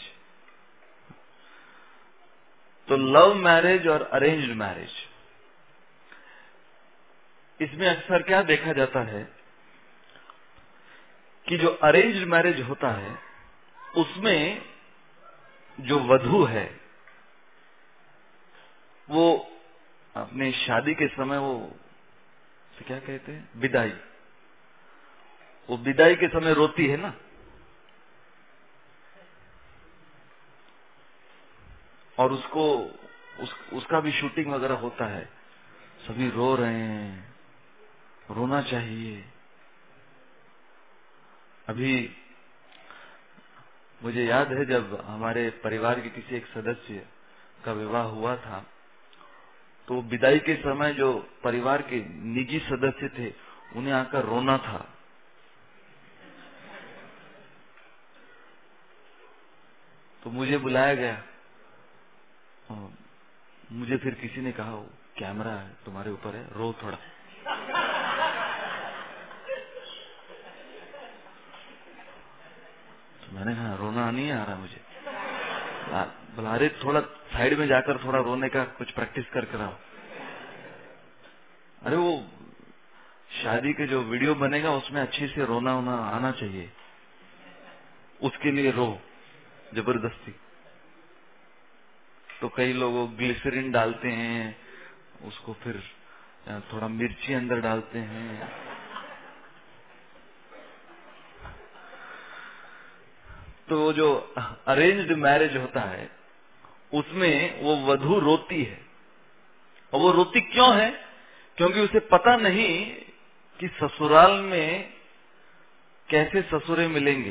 तो लव मैरिज और अरेंज्ड मैरिज, इसमें अक्सर क्या देखा जाता है कि जो अरेंज्ड मैरिज होता है उसमें जो वधू है वो अपने शादी के समय वो तो क्या कहते हैं, विदाई, वो विदाई के समय रोती है ना, और उसको उस, उसका भी शूटिंग वगैरह होता है, सभी रो रहे हैं, रोना चाहिए। अभी मुझे याद है जब हमारे परिवार के किसी एक सदस्य का विवाह हुआ था, तो विदाई के समय जो परिवार के निजी सदस्य थे उन्हें आकर रोना था। तो मुझे बुलाया गया, मुझे फिर किसी ने कहा कैमरा है तुम्हारे ऊपर है, रो थोड़ा। तो मैंने कहा रोना नहीं आ रहा मुझे। बोला अरे थोड़ा साइड में जाकर थोड़ा रोने का कुछ प्रैक्टिस कर कर आओ। अरे वो शादी के जो वीडियो बनेगा उसमें अच्छे से रोना होना आना चाहिए, उसके लिए रो जबरदस्ती। तो कई लोग ग्लिसरीन डालते हैं, उसको फिर थोड़ा मिर्ची अंदर डालते हैं। तो जो अरेंज्ड मैरिज होता है उसमें वो वधू रोती है, और वो रोती क्यों है? क्योंकि उसे पता नहीं कि ससुराल में कैसे ससुरे मिलेंगे।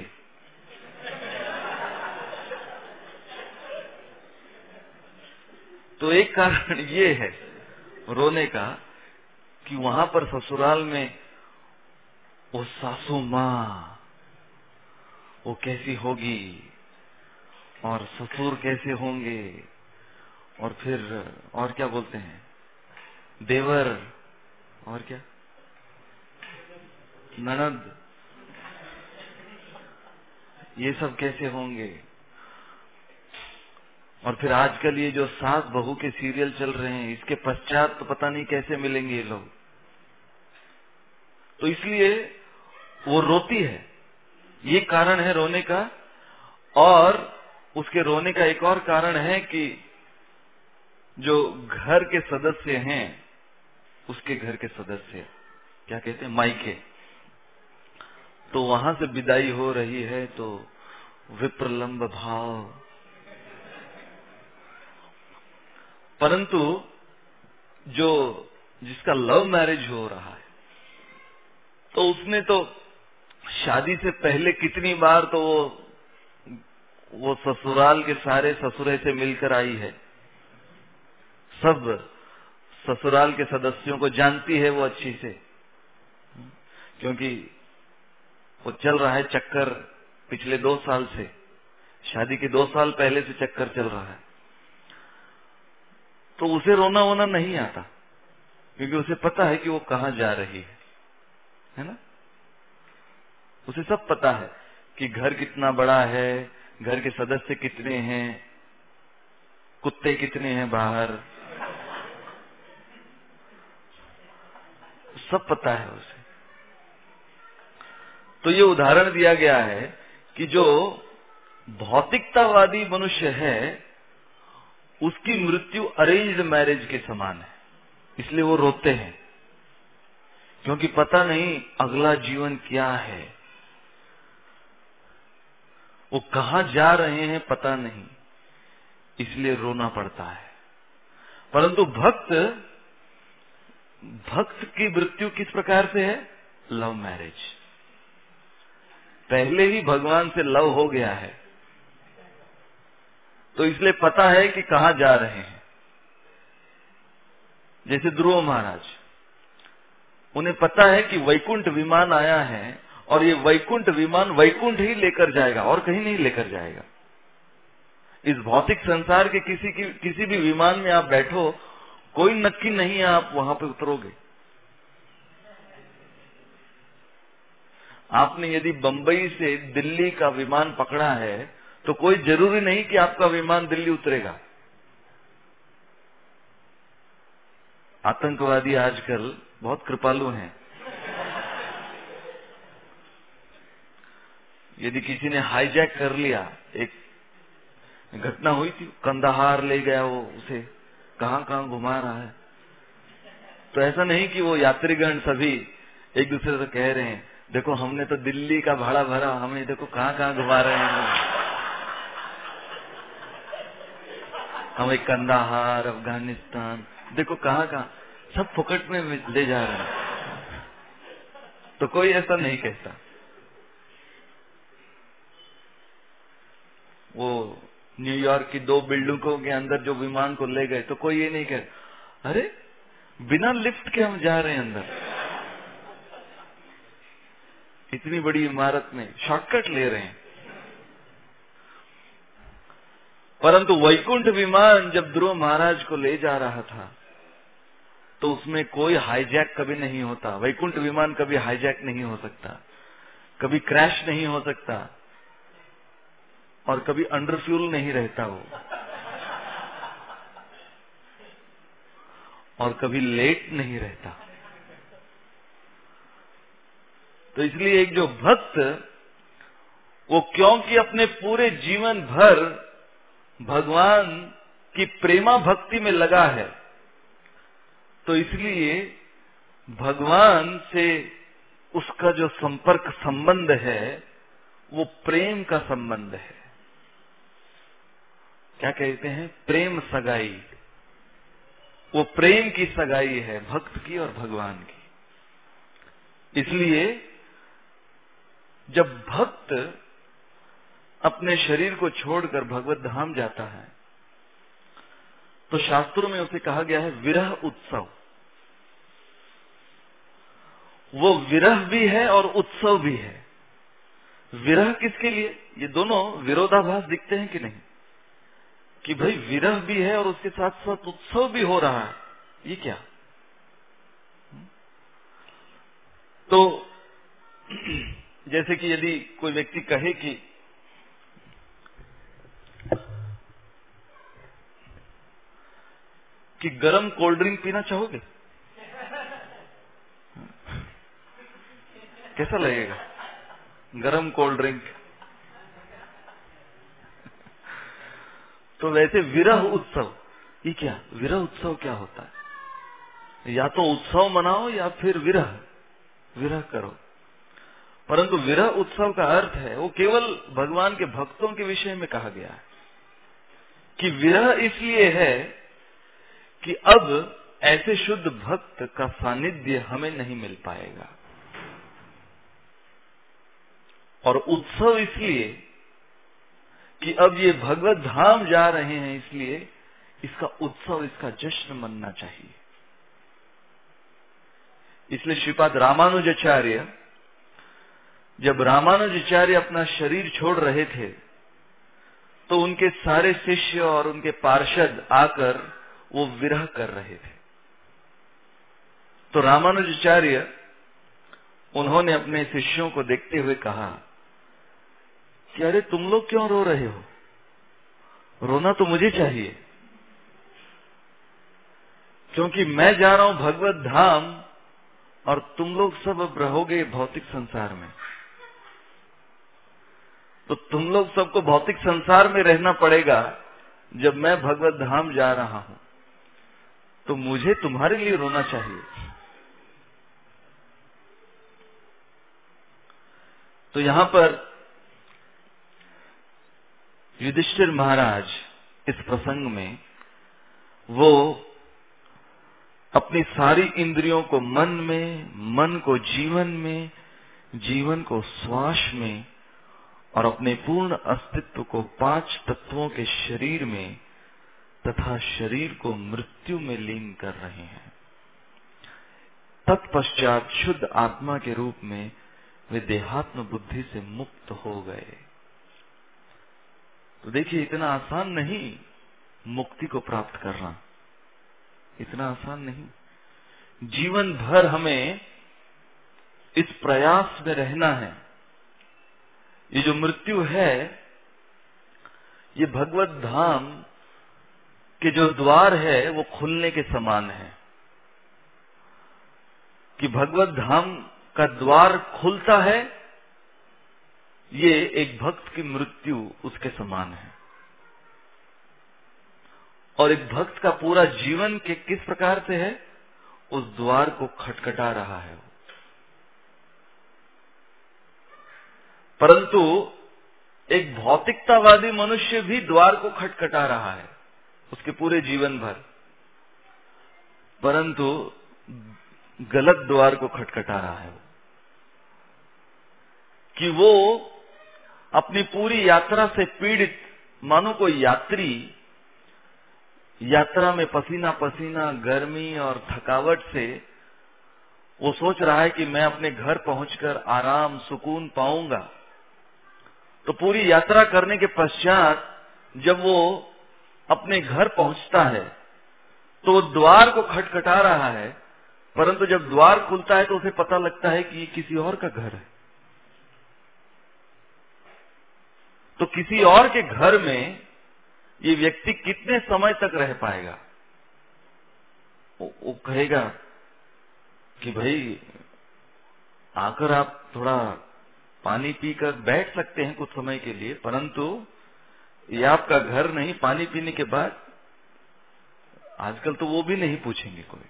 तो एक कारण ये है रोने का कि वहां पर ससुराल में वो सासू माँ वो कैसी होगी और ससुर कैसे होंगे, और फिर और क्या बोलते हैं, देवर, और क्या, ननद, ये सब कैसे होंगे। और फिर आजकल ये जो सास बहू के सीरियल चल रहे हैं, इसके पश्चात तो पता नहीं कैसे मिलेंगे ये लोग। तो इसलिए वो रोती है, ये कारण है रोने का। और उसके रोने का एक और कारण है कि जो घर के सदस्य हैं, उसके घर के सदस्य क्या कहते हैं, मायके, तो वहां से विदाई हो रही है तो विप्रलंब भाव। परंतु जो जिसका लव मैरिज हो रहा है तो उसने तो शादी से पहले कितनी बार तो वो वो ससुराल के सारे ससुरे से मिलकर आई है, सब ससुराल के सदस्यों को जानती है वो अच्छी से, क्योंकि वो चल रहा है चक्कर पिछले दो साल से, शादी के दो साल पहले से चक्कर चल रहा है। तो उसे रोना वोना नहीं आता, क्योंकि उसे पता है कि वो कहाँ जा रही है, है ना। उसे सब पता है कि घर कितना बड़ा है, घर के सदस्य कितने हैं, कुत्ते कितने हैं बाहर, सब पता है उसे। तो ये उदाहरण दिया गया है कि जो भौतिकतावादी मनुष्य है उसकी मृत्यु अरेंज्ड मैरिज के समान है, इसलिए वो रोते हैं, क्योंकि पता नहीं अगला जीवन क्या है, वो कहाँ जा रहे हैं पता नहीं, इसलिए रोना पड़ता है। परंतु भक्त भक्त की मृत्यु किस प्रकार से है? Love marriage. पहले ही भगवान से लव हो गया है, तो इसलिए पता है कि कहाँ जा रहे हैं। जैसे ध्रुव महाराज, उन्हें पता है कि वैकुंठ विमान आया है और ये वैकुंठ विमान वैकुंठ ही लेकर जाएगा और कहीं नहीं लेकर जाएगा। इस भौतिक संसार के किसी की किसी भी विमान में आप बैठो, कोई नक्की नहीं है आप वहां पे उतरोगे। आपने यदि बंबई से दिल्ली का विमान पकड़ा है तो कोई जरूरी नहीं कि आपका विमान दिल्ली उतरेगा। आतंकवादी आजकल बहुत कृपालु हैं। यदि किसी ने हाईजैक कर लिया, एक घटना हुई थी, कंदाहार ले गया, वो उसे कहां कहां घुमा रहा है, तो ऐसा नहीं कि वो यात्रीगण सभी एक दूसरे से कह रहे हैं देखो हमने तो दिल्ली का भाड़ा भरा, हमें देखो कहां कहां घुमा रहे हैं, हमें कंदाहार, अफगानिस्तान, देखो कहां कहां, सब फुकट में ले जा रहे हैं। तो कोई ऐसा नहीं कहता। वो न्यूयॉर्क की दो बिल्डिंगों के अंदर जो विमान को ले गए तो कोई ये नहीं कह अरे बिना लिफ्ट के हम जा रहे हैं अंदर, इतनी बड़ी इमारत में शॉर्टकट ले रहे हैं। परंतु वैकुंठ विमान जब ध्रुव महाराज को ले जा रहा था तो उसमें कोई हाईजैक कभी नहीं होता। वैकुंठ विमान कभी हाईजैक नहीं हो सकता, कभी क्रैश नहीं हो सकता और कभी अंडर फ्यूल नहीं रहता वो, और कभी लेट नहीं रहता। तो इसलिए एक जो भक्त, वो क्योंकि अपने पूरे जीवन भर भगवान की प्रेमा भक्ति में लगा है, तो इसलिए भगवान से उसका जो संपर्क संबंध है वो प्रेम का संबंध है। क्या कहते हैं? प्रेम सगाई। वो प्रेम की सगाई है, भक्त की और भगवान की। इसलिए जब भक्त अपने शरीर को छोड़कर भगवत धाम जाता है तो शास्त्रों में उसे कहा गया है विरह उत्सव। वो विरह भी है और उत्सव भी है। विरह किसके लिए? ये दोनों विरोधाभास दिखते हैं कि नहीं, कि भाई विरह भी है और उसके साथ साथ उत्सव भी हो रहा है, ये क्या? तो जैसे कि यदि कोई व्यक्ति कहे कि कि गरम कोल्ड ड्रिंक पीना चाहोगे, कैसा लगेगा? गरम कोल्ड ड्रिंक। तो वैसे विरह उत्सव, ये क्या? विरह उत्सव क्या होता है? या तो उत्सव मनाओ या फिर विरह विरह करो। परंतु विरह उत्सव का अर्थ है वो केवल भगवान के भक्तों के विषय में कहा गया है कि विरह इसलिए है कि अब ऐसे शुद्ध भक्त का सानिध्य हमें नहीं मिल पाएगा, और उत्सव इसलिए कि अब ये भगवत धाम जा रहे हैं, इसलिए इसका उत्सव, इसका जश्न मनना चाहिए। इसलिए श्रीपाद रामानुजाचार्य, जब रामानुजाचार्य अपना शरीर छोड़ रहे थे तो उनके सारे शिष्य और उनके पार्षद आकर वो विरह कर रहे थे। तो रामानुजाचार्य, उन्होंने अपने शिष्यों को देखते हुए कहा कि अरे तुम लोग क्यों रो रहे हो? रोना तो मुझे चाहिए, क्योंकि मैं जा रहा हूं भगवत धाम और तुम लोग सब अब रहोगे भौतिक संसार में। तो तुम लोग सबको भौतिक संसार में रहना पड़ेगा जब मैं भगवत धाम जा रहा हूं, तो मुझे तुम्हारे लिए रोना चाहिए। तो यहां पर युधिष्ठिर महाराज इस प्रसंग में वो अपनी सारी इंद्रियों को मन में, मन को जीवन में, जीवन को श्वास में और अपने पूर्ण अस्तित्व को पांच तत्वों के शरीर में तथा शरीर को मृत्यु में लीन कर रहे हैं। तत्पश्चात शुद्ध आत्मा के रूप में वे देहात्म बुद्धि से मुक्त हो गए। तो देखिए, इतना आसान नहीं मुक्ति को प्राप्त करना, इतना आसान नहीं। जीवन भर हमें इस प्रयास में रहना है। ये जो मृत्यु है, ये भगवत धाम के जो द्वार है वो खुलने के समान है, कि भगवत धाम का द्वार खुलता है, ये एक भक्त की मृत्यु उसके समान है। और एक भक्त का पूरा जीवन के किस प्रकार से है, उस द्वार को खटखटा रहा है। परंतु एक भौतिकतावादी मनुष्य भी द्वार को खटखटा रहा है उसके पूरे जीवन भर, परंतु गलत द्वार को खटखटा रहा है। कि वो अपनी पूरी यात्रा से पीड़ित, मानो कोई यात्री यात्रा में पसीना पसीना, गर्मी और थकावट से वो सोच रहा है कि मैं अपने घर पहुंचकर आराम सुकून पाऊंगा। तो पूरी यात्रा करने के पश्चात जब वो अपने घर पहुंचता है तो वो द्वार को खटखटा रहा है, परंतु जब द्वार खुलता है तो उसे पता लगता है कि ये किसी और का घर है। तो किसी और के घर में ये व्यक्ति कितने समय तक रह पाएगा? वो, वो कहेगा कि भाई आकर आप थोड़ा पानी पीकर बैठ सकते हैं कुछ समय के लिए, परंतु ये आपका घर नहीं। पानी पीने के बाद आजकल तो वो भी नहीं पूछेंगे कोई।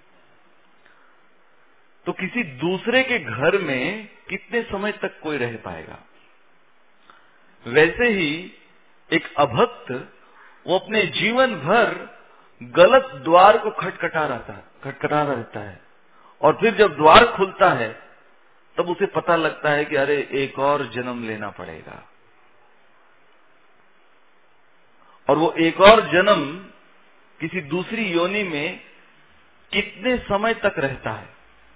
तो किसी दूसरे के घर में कितने समय तक कोई रह पाएगा? वैसे ही एक अभक्त वो अपने जीवन भर गलत द्वार को खटखटा रहता है खटखटा रहता है, और फिर जब द्वार खुलता है तब उसे पता लगता है कि अरे एक और जन्म लेना पड़ेगा। और वो एक और जन्म किसी दूसरी योनि में कितने समय तक रहता है?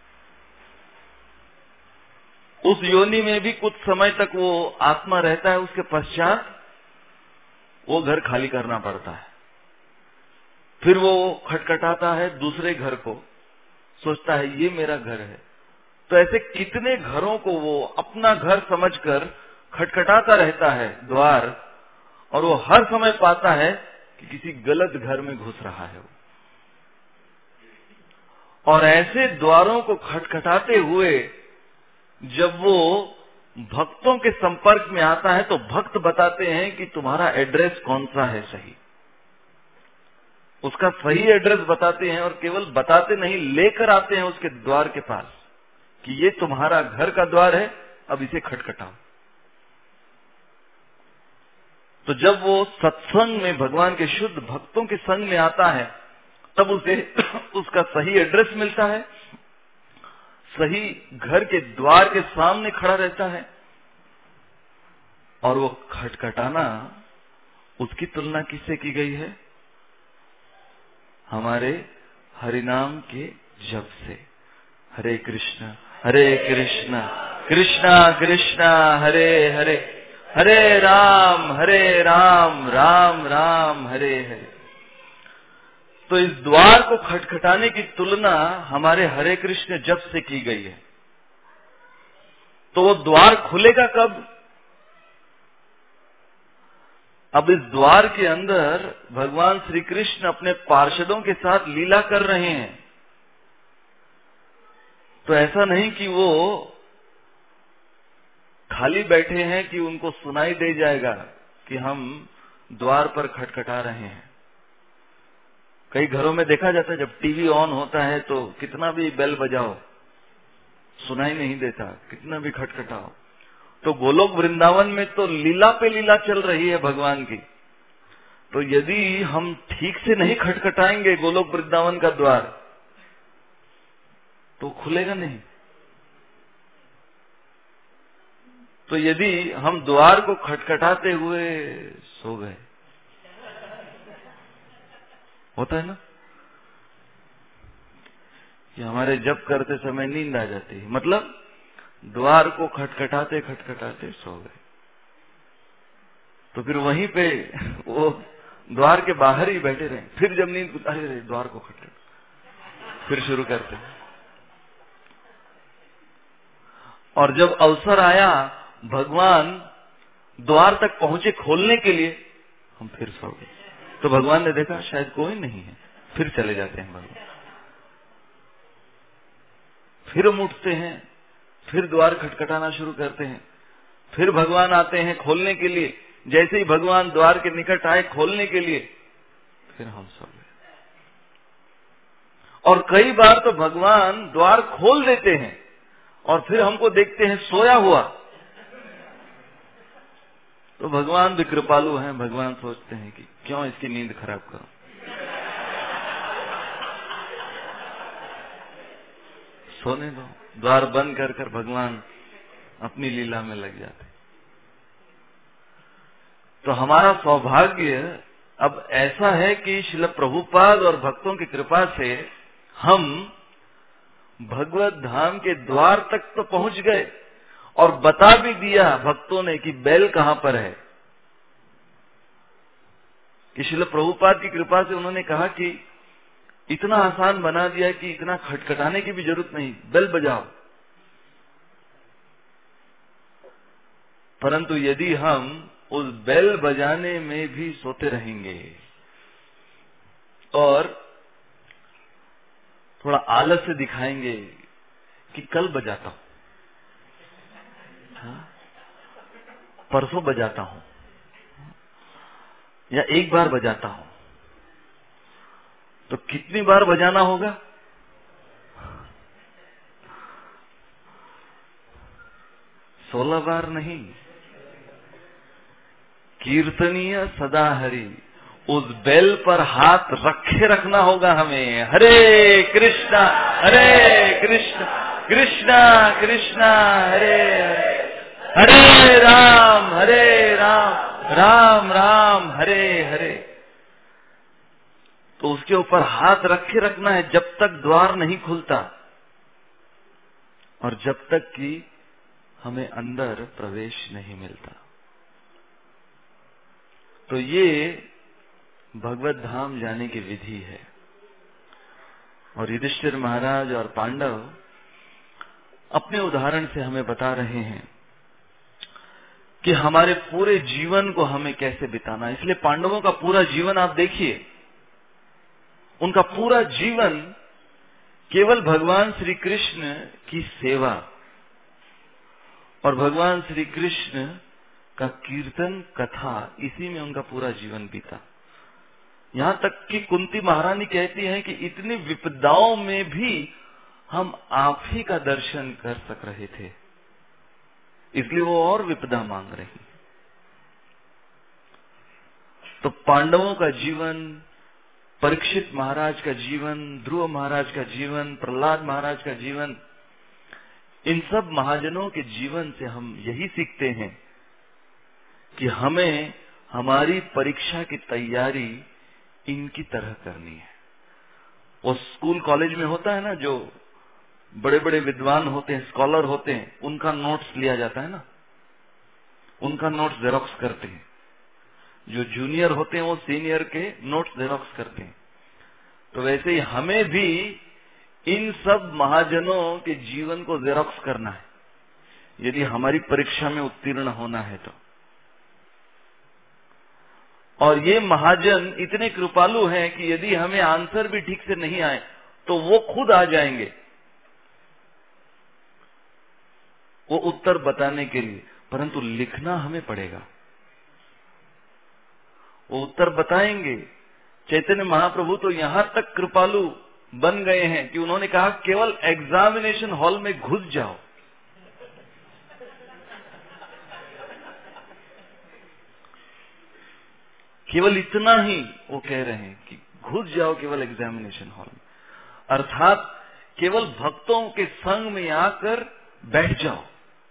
उस योनि में भी कुछ समय तक वो आत्मा रहता है, उसके पश्चात वो घर खाली करना पड़ता है। फिर वो खटखटाता है दूसरे घर को, सोचता है ये मेरा घर है। तो ऐसे कितने घरों को वो अपना घर समझकर खटखटाता रहता है द्वार, और वो हर समय पाता है कि किसी गलत घर में घुस रहा है वो। और ऐसे द्वारों को खटखटाते हुए जब वो भक्तों के संपर्क में आता है तो भक्त बताते हैं कि तुम्हारा एड्रेस कौन सा है सही। उसका सही एड्रेस बताते हैं, और केवल बताते नहीं, लेकर आते हैं उसके द्वार के पास कि ये तुम्हारा घर का द्वार है, अब इसे खटखटाओ। तो जब वो सत्संग में भगवान के शुद्ध भक्तों के संग में आता है तब उसे उसका सही एड्रेस मिलता है, सही घर के द्वार के सामने खड़ा रहता है, और वो खटखटाना उसकी तुलना किससे की गई है? हमारे हरिनाम के जप से। हरे कृष्णा हरे कृष्णा कृष्णा कृष्णा हरे हरे, हरे राम हरे राम राम राम हरे हरे। तो इस द्वार को खटखटाने की तुलना हमारे हरे कृष्ण जप से की गई है। तो वो द्वार खुलेगा कब? अब इस द्वार के अंदर भगवान श्री कृष्ण अपने पार्षदों के साथ लीला कर रहे हैं। तो ऐसा नहीं कि वो खाली बैठे हैं कि उनको सुनाई दे जाएगा कि हम द्वार पर खटखटा रहे हैं। कई घरों में देखा जाता है जब टीवी ऑन होता है तो कितना भी बेल बजाओ सुनाई नहीं देता, कितना भी खटखटाओ। तो गोलोक वृंदावन में तो लीला पे लीला चल रही है भगवान की। तो यदि हम ठीक से नहीं खटखटाएंगे गोलोक वृंदावन का द्वार तो खुलेगा नहीं। तो यदि हम द्वार को खटखटाते हुए सो गए, होता है ना कि हमारे जप करते समय नींद आ जाती है, मतलब द्वार को खटखटाते खटखटाते सो गए। तो फिर वहीं पे वो द्वार के बाहर ही बैठे रहे। फिर जब नींद उतारे रहे, द्वार को खटखट फिर शुरू करते। और जब अवसर आया भगवान द्वार तक पहुंचे खोलने के लिए, हम फिर सो गए। तो भगवान ने देखा शायद कोई नहीं है, फिर चले जाते हैं भगवान। फिर हम उठते हैं, फिर द्वार खटखटाना शुरू करते हैं। फिर भगवान आते हैं खोलने के लिए। जैसे ही भगवान द्वार के निकट आए खोलने के लिए, फिर हम सो गए। और कई बार तो भगवान द्वार खोल देते हैं और फिर हमको देखते हैं सोया हुआ। तो भगवान भी कृपालु हैं। भगवान सोचते हैं कि क्यों इसकी नींद खराब करूं, सोने दो। द्वार बंद कर कर भगवान अपनी लीला में लग जाते। तो हमारा सौभाग्य अब ऐसा है कि श्रील प्रभुपाद और भक्तों की कृपा से हम भगवत धाम के द्वार तक तो पहुंच गए और बता भी दिया भक्तों ने कि बेल कहां पर है। कि श्रील प्रभुपाद की कृपा से उन्होंने कहा कि इतना आसान बना दिया कि इतना खटखटाने की भी जरूरत नहीं, बेल बजाओ। परंतु यदि हम उस बेल बजाने में भी सोते रहेंगे और थोड़ा आलस से दिखाएंगे कि कल बजाता हूं, हाँ? परसों बजाता हूं या एक बार बजाता हूं, तो कितनी बार बजाना होगा? सोलह बार नहीं। कीर्तनीय सदा हरि, उस बेल पर हाथ रखे रखना होगा हमें। हरे कृष्णा हरे कृष्णा कृष्णा कृष्णा हरे हरे, हरे राम हरे राम राम राम हरे हरे। तो उसके ऊपर हाथ रखे रखना है जब तक द्वार नहीं खुलता और जब तक कि हमें अंदर प्रवेश नहीं मिलता। तो ये भगवत धाम जाने की विधि है। और युधिष्ठिर महाराज और पांडव अपने उदाहरण से हमें बता रहे हैं कि हमारे पूरे जीवन को हमें कैसे बिताना। इसलिए पांडवों का पूरा जीवन आप देखिए, उनका पूरा जीवन केवल भगवान श्री कृष्ण की सेवा और भगवान श्री कृष्ण का कीर्तन कथा, इसी में उनका पूरा जीवन बीता। यहां तक कि कुंती महारानी कहती हैं कि इतनी विपदाओं में भी हम आप ही का दर्शन कर सक रहे थे, इसलिए वो और विपदा मांग रही। तो पांडवों का जीवन, परीक्षित महाराज का जीवन, ध्रुव महाराज का जीवन, प्रहलाद महाराज का जीवन, इन सब महाजनों के जीवन से हम यही सीखते हैं कि हमें हमारी परीक्षा की तैयारी इनकी तरह करनी है। वो स्कूल कॉलेज में होता है ना, जो बड़े बड़े विद्वान होते हैं, स्कॉलर होते हैं, उनका नोट्स लिया जाता है ना, उनका नोट्स जेरोक्स करते हैं। जो जूनियर होते हैं वो सीनियर के नोट्स जेरोक्स करते हैं। तो वैसे ही हमें भी इन सब महाजनों के जीवन को जेरोक्स करना है यदि हमारी परीक्षा में उत्तीर्ण होना है तो। और ये महाजन इतने कृपालु हैं कि यदि हमें आंसर भी ठीक से नहीं आए तो वो खुद आ जाएंगे वो उत्तर बताने के लिए, परंतु लिखना हमें पड़ेगा। वो उत्तर बताएंगे। चैतन्य महाप्रभु तो यहां तक कृपालु बन गए हैं कि उन्होंने कहा केवल एग्जामिनेशन हॉल में घुस जाओ, केवल इतना ही वो कह रहे हैं कि घुस जाओ केवल एग्जामिनेशन हॉल में, अर्थात केवल भक्तों के संग में आकर बैठ जाओ।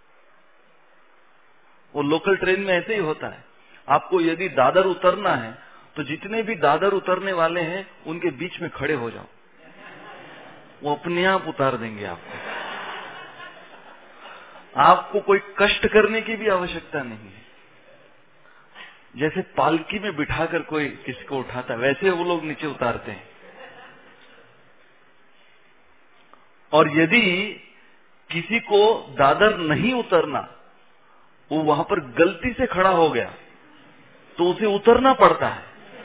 वो लोकल ट्रेन में ऐसे ही होता है। आपको यदि दादर उतरना है तो जितने भी दादर उतरने वाले हैं उनके बीच में खड़े हो जाओ, वो अपने आप उतार देंगे आपको। आपको कोई कष्ट करने की भी आवश्यकता नहीं है। जैसे पालकी में बिठाकर कोई किसी को उठाता है, वैसे वो लोग नीचे उतारते हैं। और यदि किसी को दादर नहीं उतरना, वो वहां पर गलती से खड़ा हो गया, तो उसे उतरना पड़ता है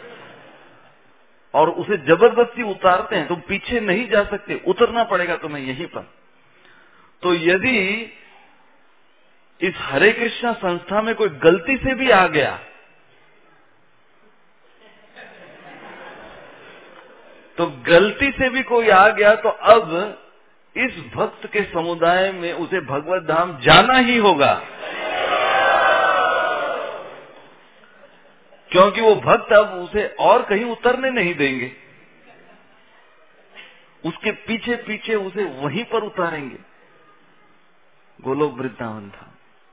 और उसे जबरदस्ती उतारते हैं। तुम पीछे नहीं जा सकते, उतरना पड़ेगा तुम्हें यहीं पर। तो यदि इस हरे कृष्णा संस्था में कोई गलती से भी आ गया, तो गलती से भी कोई आ गया तो अब इस भक्त के समुदाय में उसे भगवत धाम जाना ही होगा, क्योंकि वो भक्त अब उसे और कहीं उतरने नहीं देंगे, उसके पीछे पीछे उसे वहीं पर उतारेंगे, गोलोक वृंदावन धाम।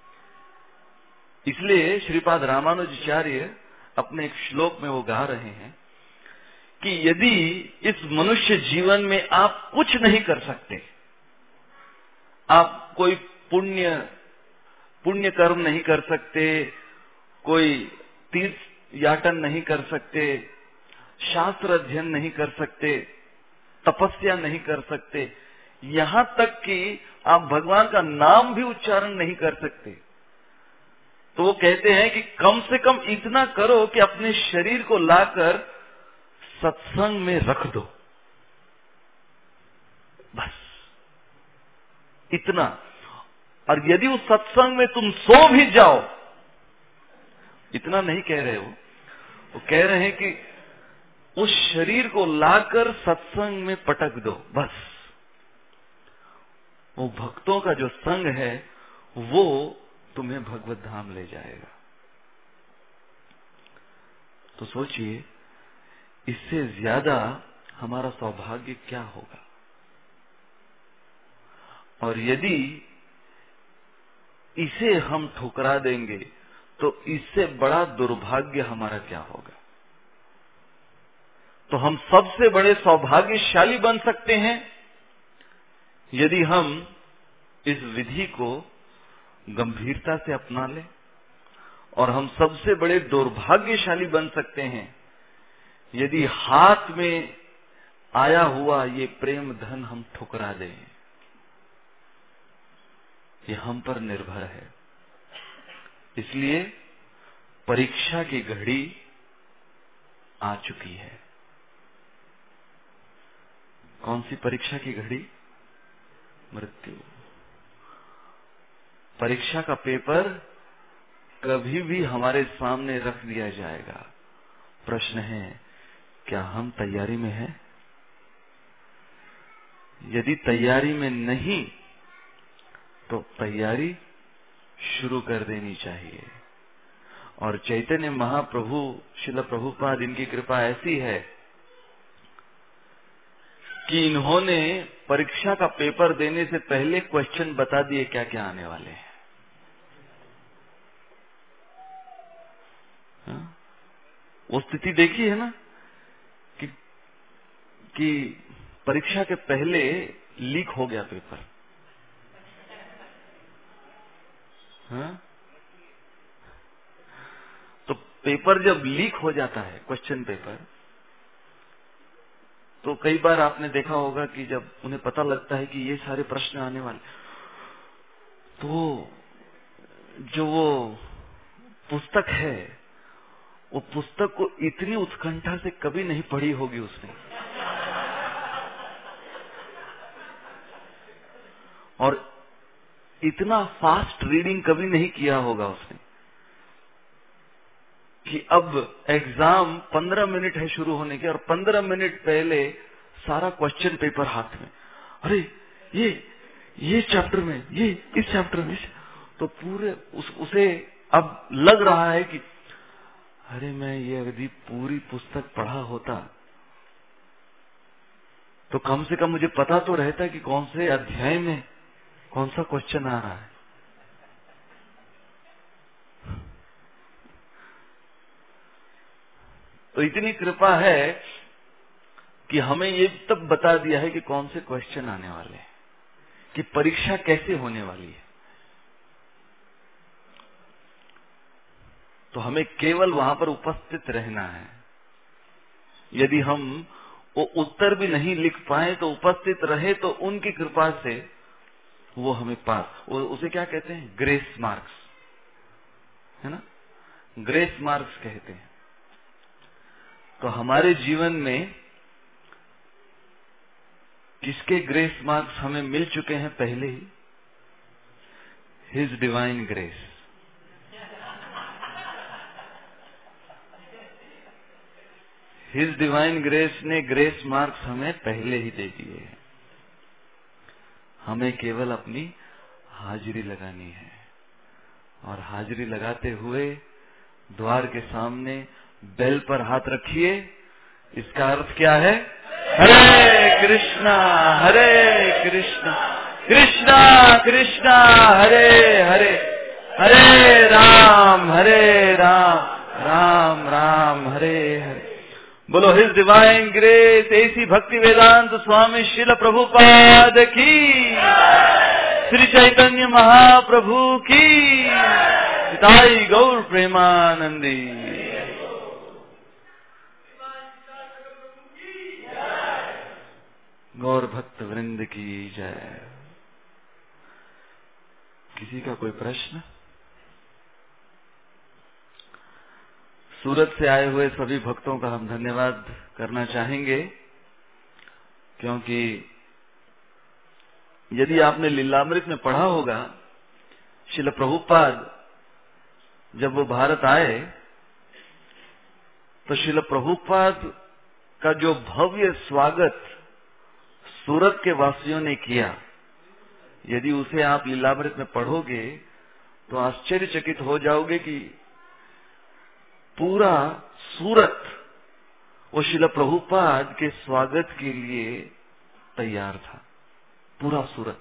इसलिए श्रीपाद रामानुजाचार्य अपने एक श्लोक में वो गा रहे हैं कि यदि इस मनुष्य जीवन में आप कुछ नहीं कर सकते, आप कोई पुण्य पुण्य कर्म नहीं कर सकते, कोई तीर्थ याटन नहीं कर सकते, शास्त्र अध्ययन नहीं कर सकते, तपस्या नहीं कर सकते, यहां तक कि आप भगवान का नाम भी उच्चारण नहीं कर सकते, तो वो कहते हैं कि कम से कम इतना करो कि अपने शरीर को लाकर सत्संग में रख दो, बस इतना। और यदि उस सत्संग में तुम सो भी जाओ, इतना नहीं कह रहे हो, वो कह रहे हैं कि उस शरीर को लाकर सत्संग में पटक दो, बस। वो भक्तों का जो संग है वो तुम्हें भगवत धाम ले जाएगा। तो सोचिए, इससे ज्यादा हमारा सौभाग्य क्या होगा। और यदि इसे हम ठुकरा देंगे तो इससे बड़ा दुर्भाग्य हमारा क्या होगा। तो हम सबसे बड़े सौभाग्यशाली बन सकते हैं यदि हम इस विधि को गंभीरता से अपना लें, और हम सबसे बड़े दुर्भाग्यशाली बन सकते हैं यदि हाथ में आया हुआ ये प्रेम धन हम ठुकरा दें। ये हम पर निर्भर है। इसलिए परीक्षा की घड़ी आ चुकी है। कौन सी परीक्षा की घड़ी? मृत्यु। परीक्षा का पेपर कभी भी हमारे सामने रख दिया जाएगा। प्रश्न है, क्या हम तैयारी में हैं? यदि तैयारी में नहीं तो तैयारी शुरू कर देनी चाहिए। और चैतन्य महाप्रभु श्रील प्रभुपाद, इनकी कृपा ऐसी है कि इन्होंने परीक्षा का पेपर देने से पहले क्वेश्चन बता दिए क्या क्या आने वाले हैं। हाँ? वो स्थिति देखी है ना कि कि परीक्षा के पहले लीक हो गया पेपर। हाँ? तो पेपर जब लीक हो जाता है, क्वेश्चन पेपर, तो कई बार आपने देखा होगा कि जब उन्हें पता लगता है कि ये सारे प्रश्न आने वाले, तो जो वो पुस्तक है, वो पुस्तक को इतनी उत्कंठा से कभी नहीं पढ़ी होगी उसने, और इतना फास्ट रीडिंग कभी नहीं किया होगा उसने कि अब एग्जाम पंद्रह मिनट है शुरू होने के, और पंद्रह मिनट पहले सारा क्वेश्चन पेपर हाथ में। अरे ये ये चैप्टर में, ये इस चैप्टर में, तो पूरे उस, उसे अब लग रहा है कि अरे मैं ये यदि पूरी पुस्तक पढ़ा होता तो कम से कम मुझे पता तो रहता कि कौन से अध्याय में कौन सा क्वेश्चन आ रहा है। तो इतनी कृपा है कि हमें ये तब बता दिया है कि कौन से क्वेश्चन आने वाले हैं, कि परीक्षा कैसे होने वाली है। तो हमें केवल वहां पर उपस्थित रहना है। यदि हम वो उत्तर भी नहीं लिख पाए तो उपस्थित रहे तो उनकी कृपा से वो हमें पास, वो उसे क्या कहते हैं, ग्रेस मार्क्स, है ना, ग्रेस मार्क्स कहते हैं। तो हमारे जीवन में किसके ग्रेस मार्क्स हमें मिल चुके हैं पहले ही? His divine grace. His divine grace ने ग्रेस मार्क्स हमें पहले ही दे दिए हैं। हमें केवल अपनी हाजिरी लगानी है, और हाजिरी लगाते हुए द्वार के सामने बेल पर हाथ रखिए। इसका अर्थ क्या है? हरे कृष्णा हरे कृष्णा कृष्णा कृष्णा हरे हरे, हरे राम हरे राम राम राम हरे हरे। बोलो हिज डिवाइन ग्रेस ऐसी भक्ति वेदांत स्वामी श्रील प्रभुपाद की, श्री चैतन्य महाप्रभु की, निताई गौर प्रेमानंदी। गौर भक्त वृंद की जय। किसी का कोई प्रश्न? सूरत से आए हुए सभी भक्तों का हम धन्यवाद करना चाहेंगे, क्योंकि यदि आपने लीलामृत में पढ़ा होगा, श्रील प्रभुपाद जब वो भारत आए तो श्रील प्रभुपाद का जो भव्य स्वागत सूरत के वासियों ने किया, यदि उसे आप लीलामृत में पढ़ोगे तो आश्चर्यचकित हो जाओगे कि पूरा सूरत वो श्रील प्रभुपाद के स्वागत के लिए तैयार था, पूरा सूरत।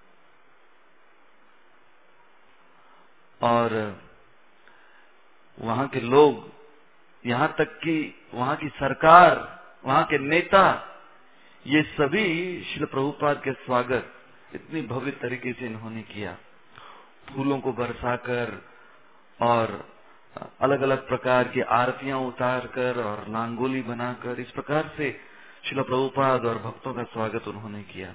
और वहां के लोग, यहां तक कि वहां की सरकार, वहां के नेता, ये सभी श्रील प्रभुपाद के स्वागत इतनी भव्य तरीके से इन्होंने किया, फूलों को बरसाकर और अलग अलग प्रकार की आरतियां उतारकर और नांगोली बनाकर, इस प्रकार से श्रील प्रभुपाद और भक्तों का स्वागत उन्होंने किया।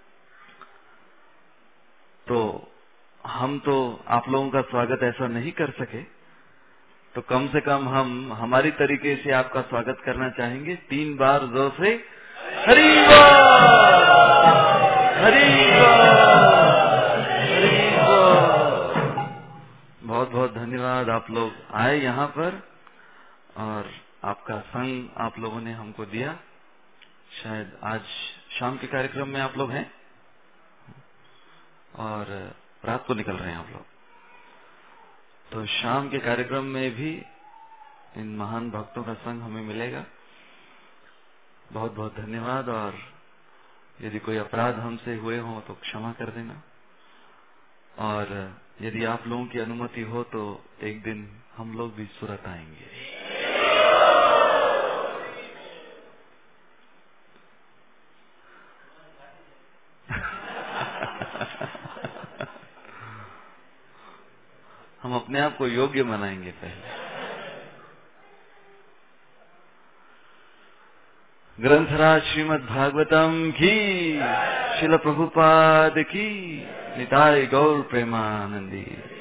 तो हम तो आप लोगों का स्वागत ऐसा नहीं कर सके, तो कम से कम हम हमारी तरीके से आपका स्वागत करना चाहेंगे। तीन बार जोर से हरि बोल, हरि बोल, हरि बोल। बहुत बहुत धन्यवाद, आप लोग आए यहाँ पर और आपका संग आप लोगों ने हमको दिया। शायद आज शाम के कार्यक्रम में आप लोग हैं और रात को निकल रहे हैं आप लोग, तो शाम के कार्यक्रम में भी इन महान भक्तों का संग हमें मिलेगा। बहुत बहुत धन्यवाद, और यदि कोई अपराध हमसे हुए हों तो क्षमा कर देना, और यदि आप लोगों की अनुमति हो तो एक दिन हम लोग भी सूरत आएंगे। हम अपने आप को योग्य बनाएंगे पहले। ग्रंथराज श्रीमद् भागवतम की, श्रील प्रभुपाद की, निताय गौर प्रेमानंदी।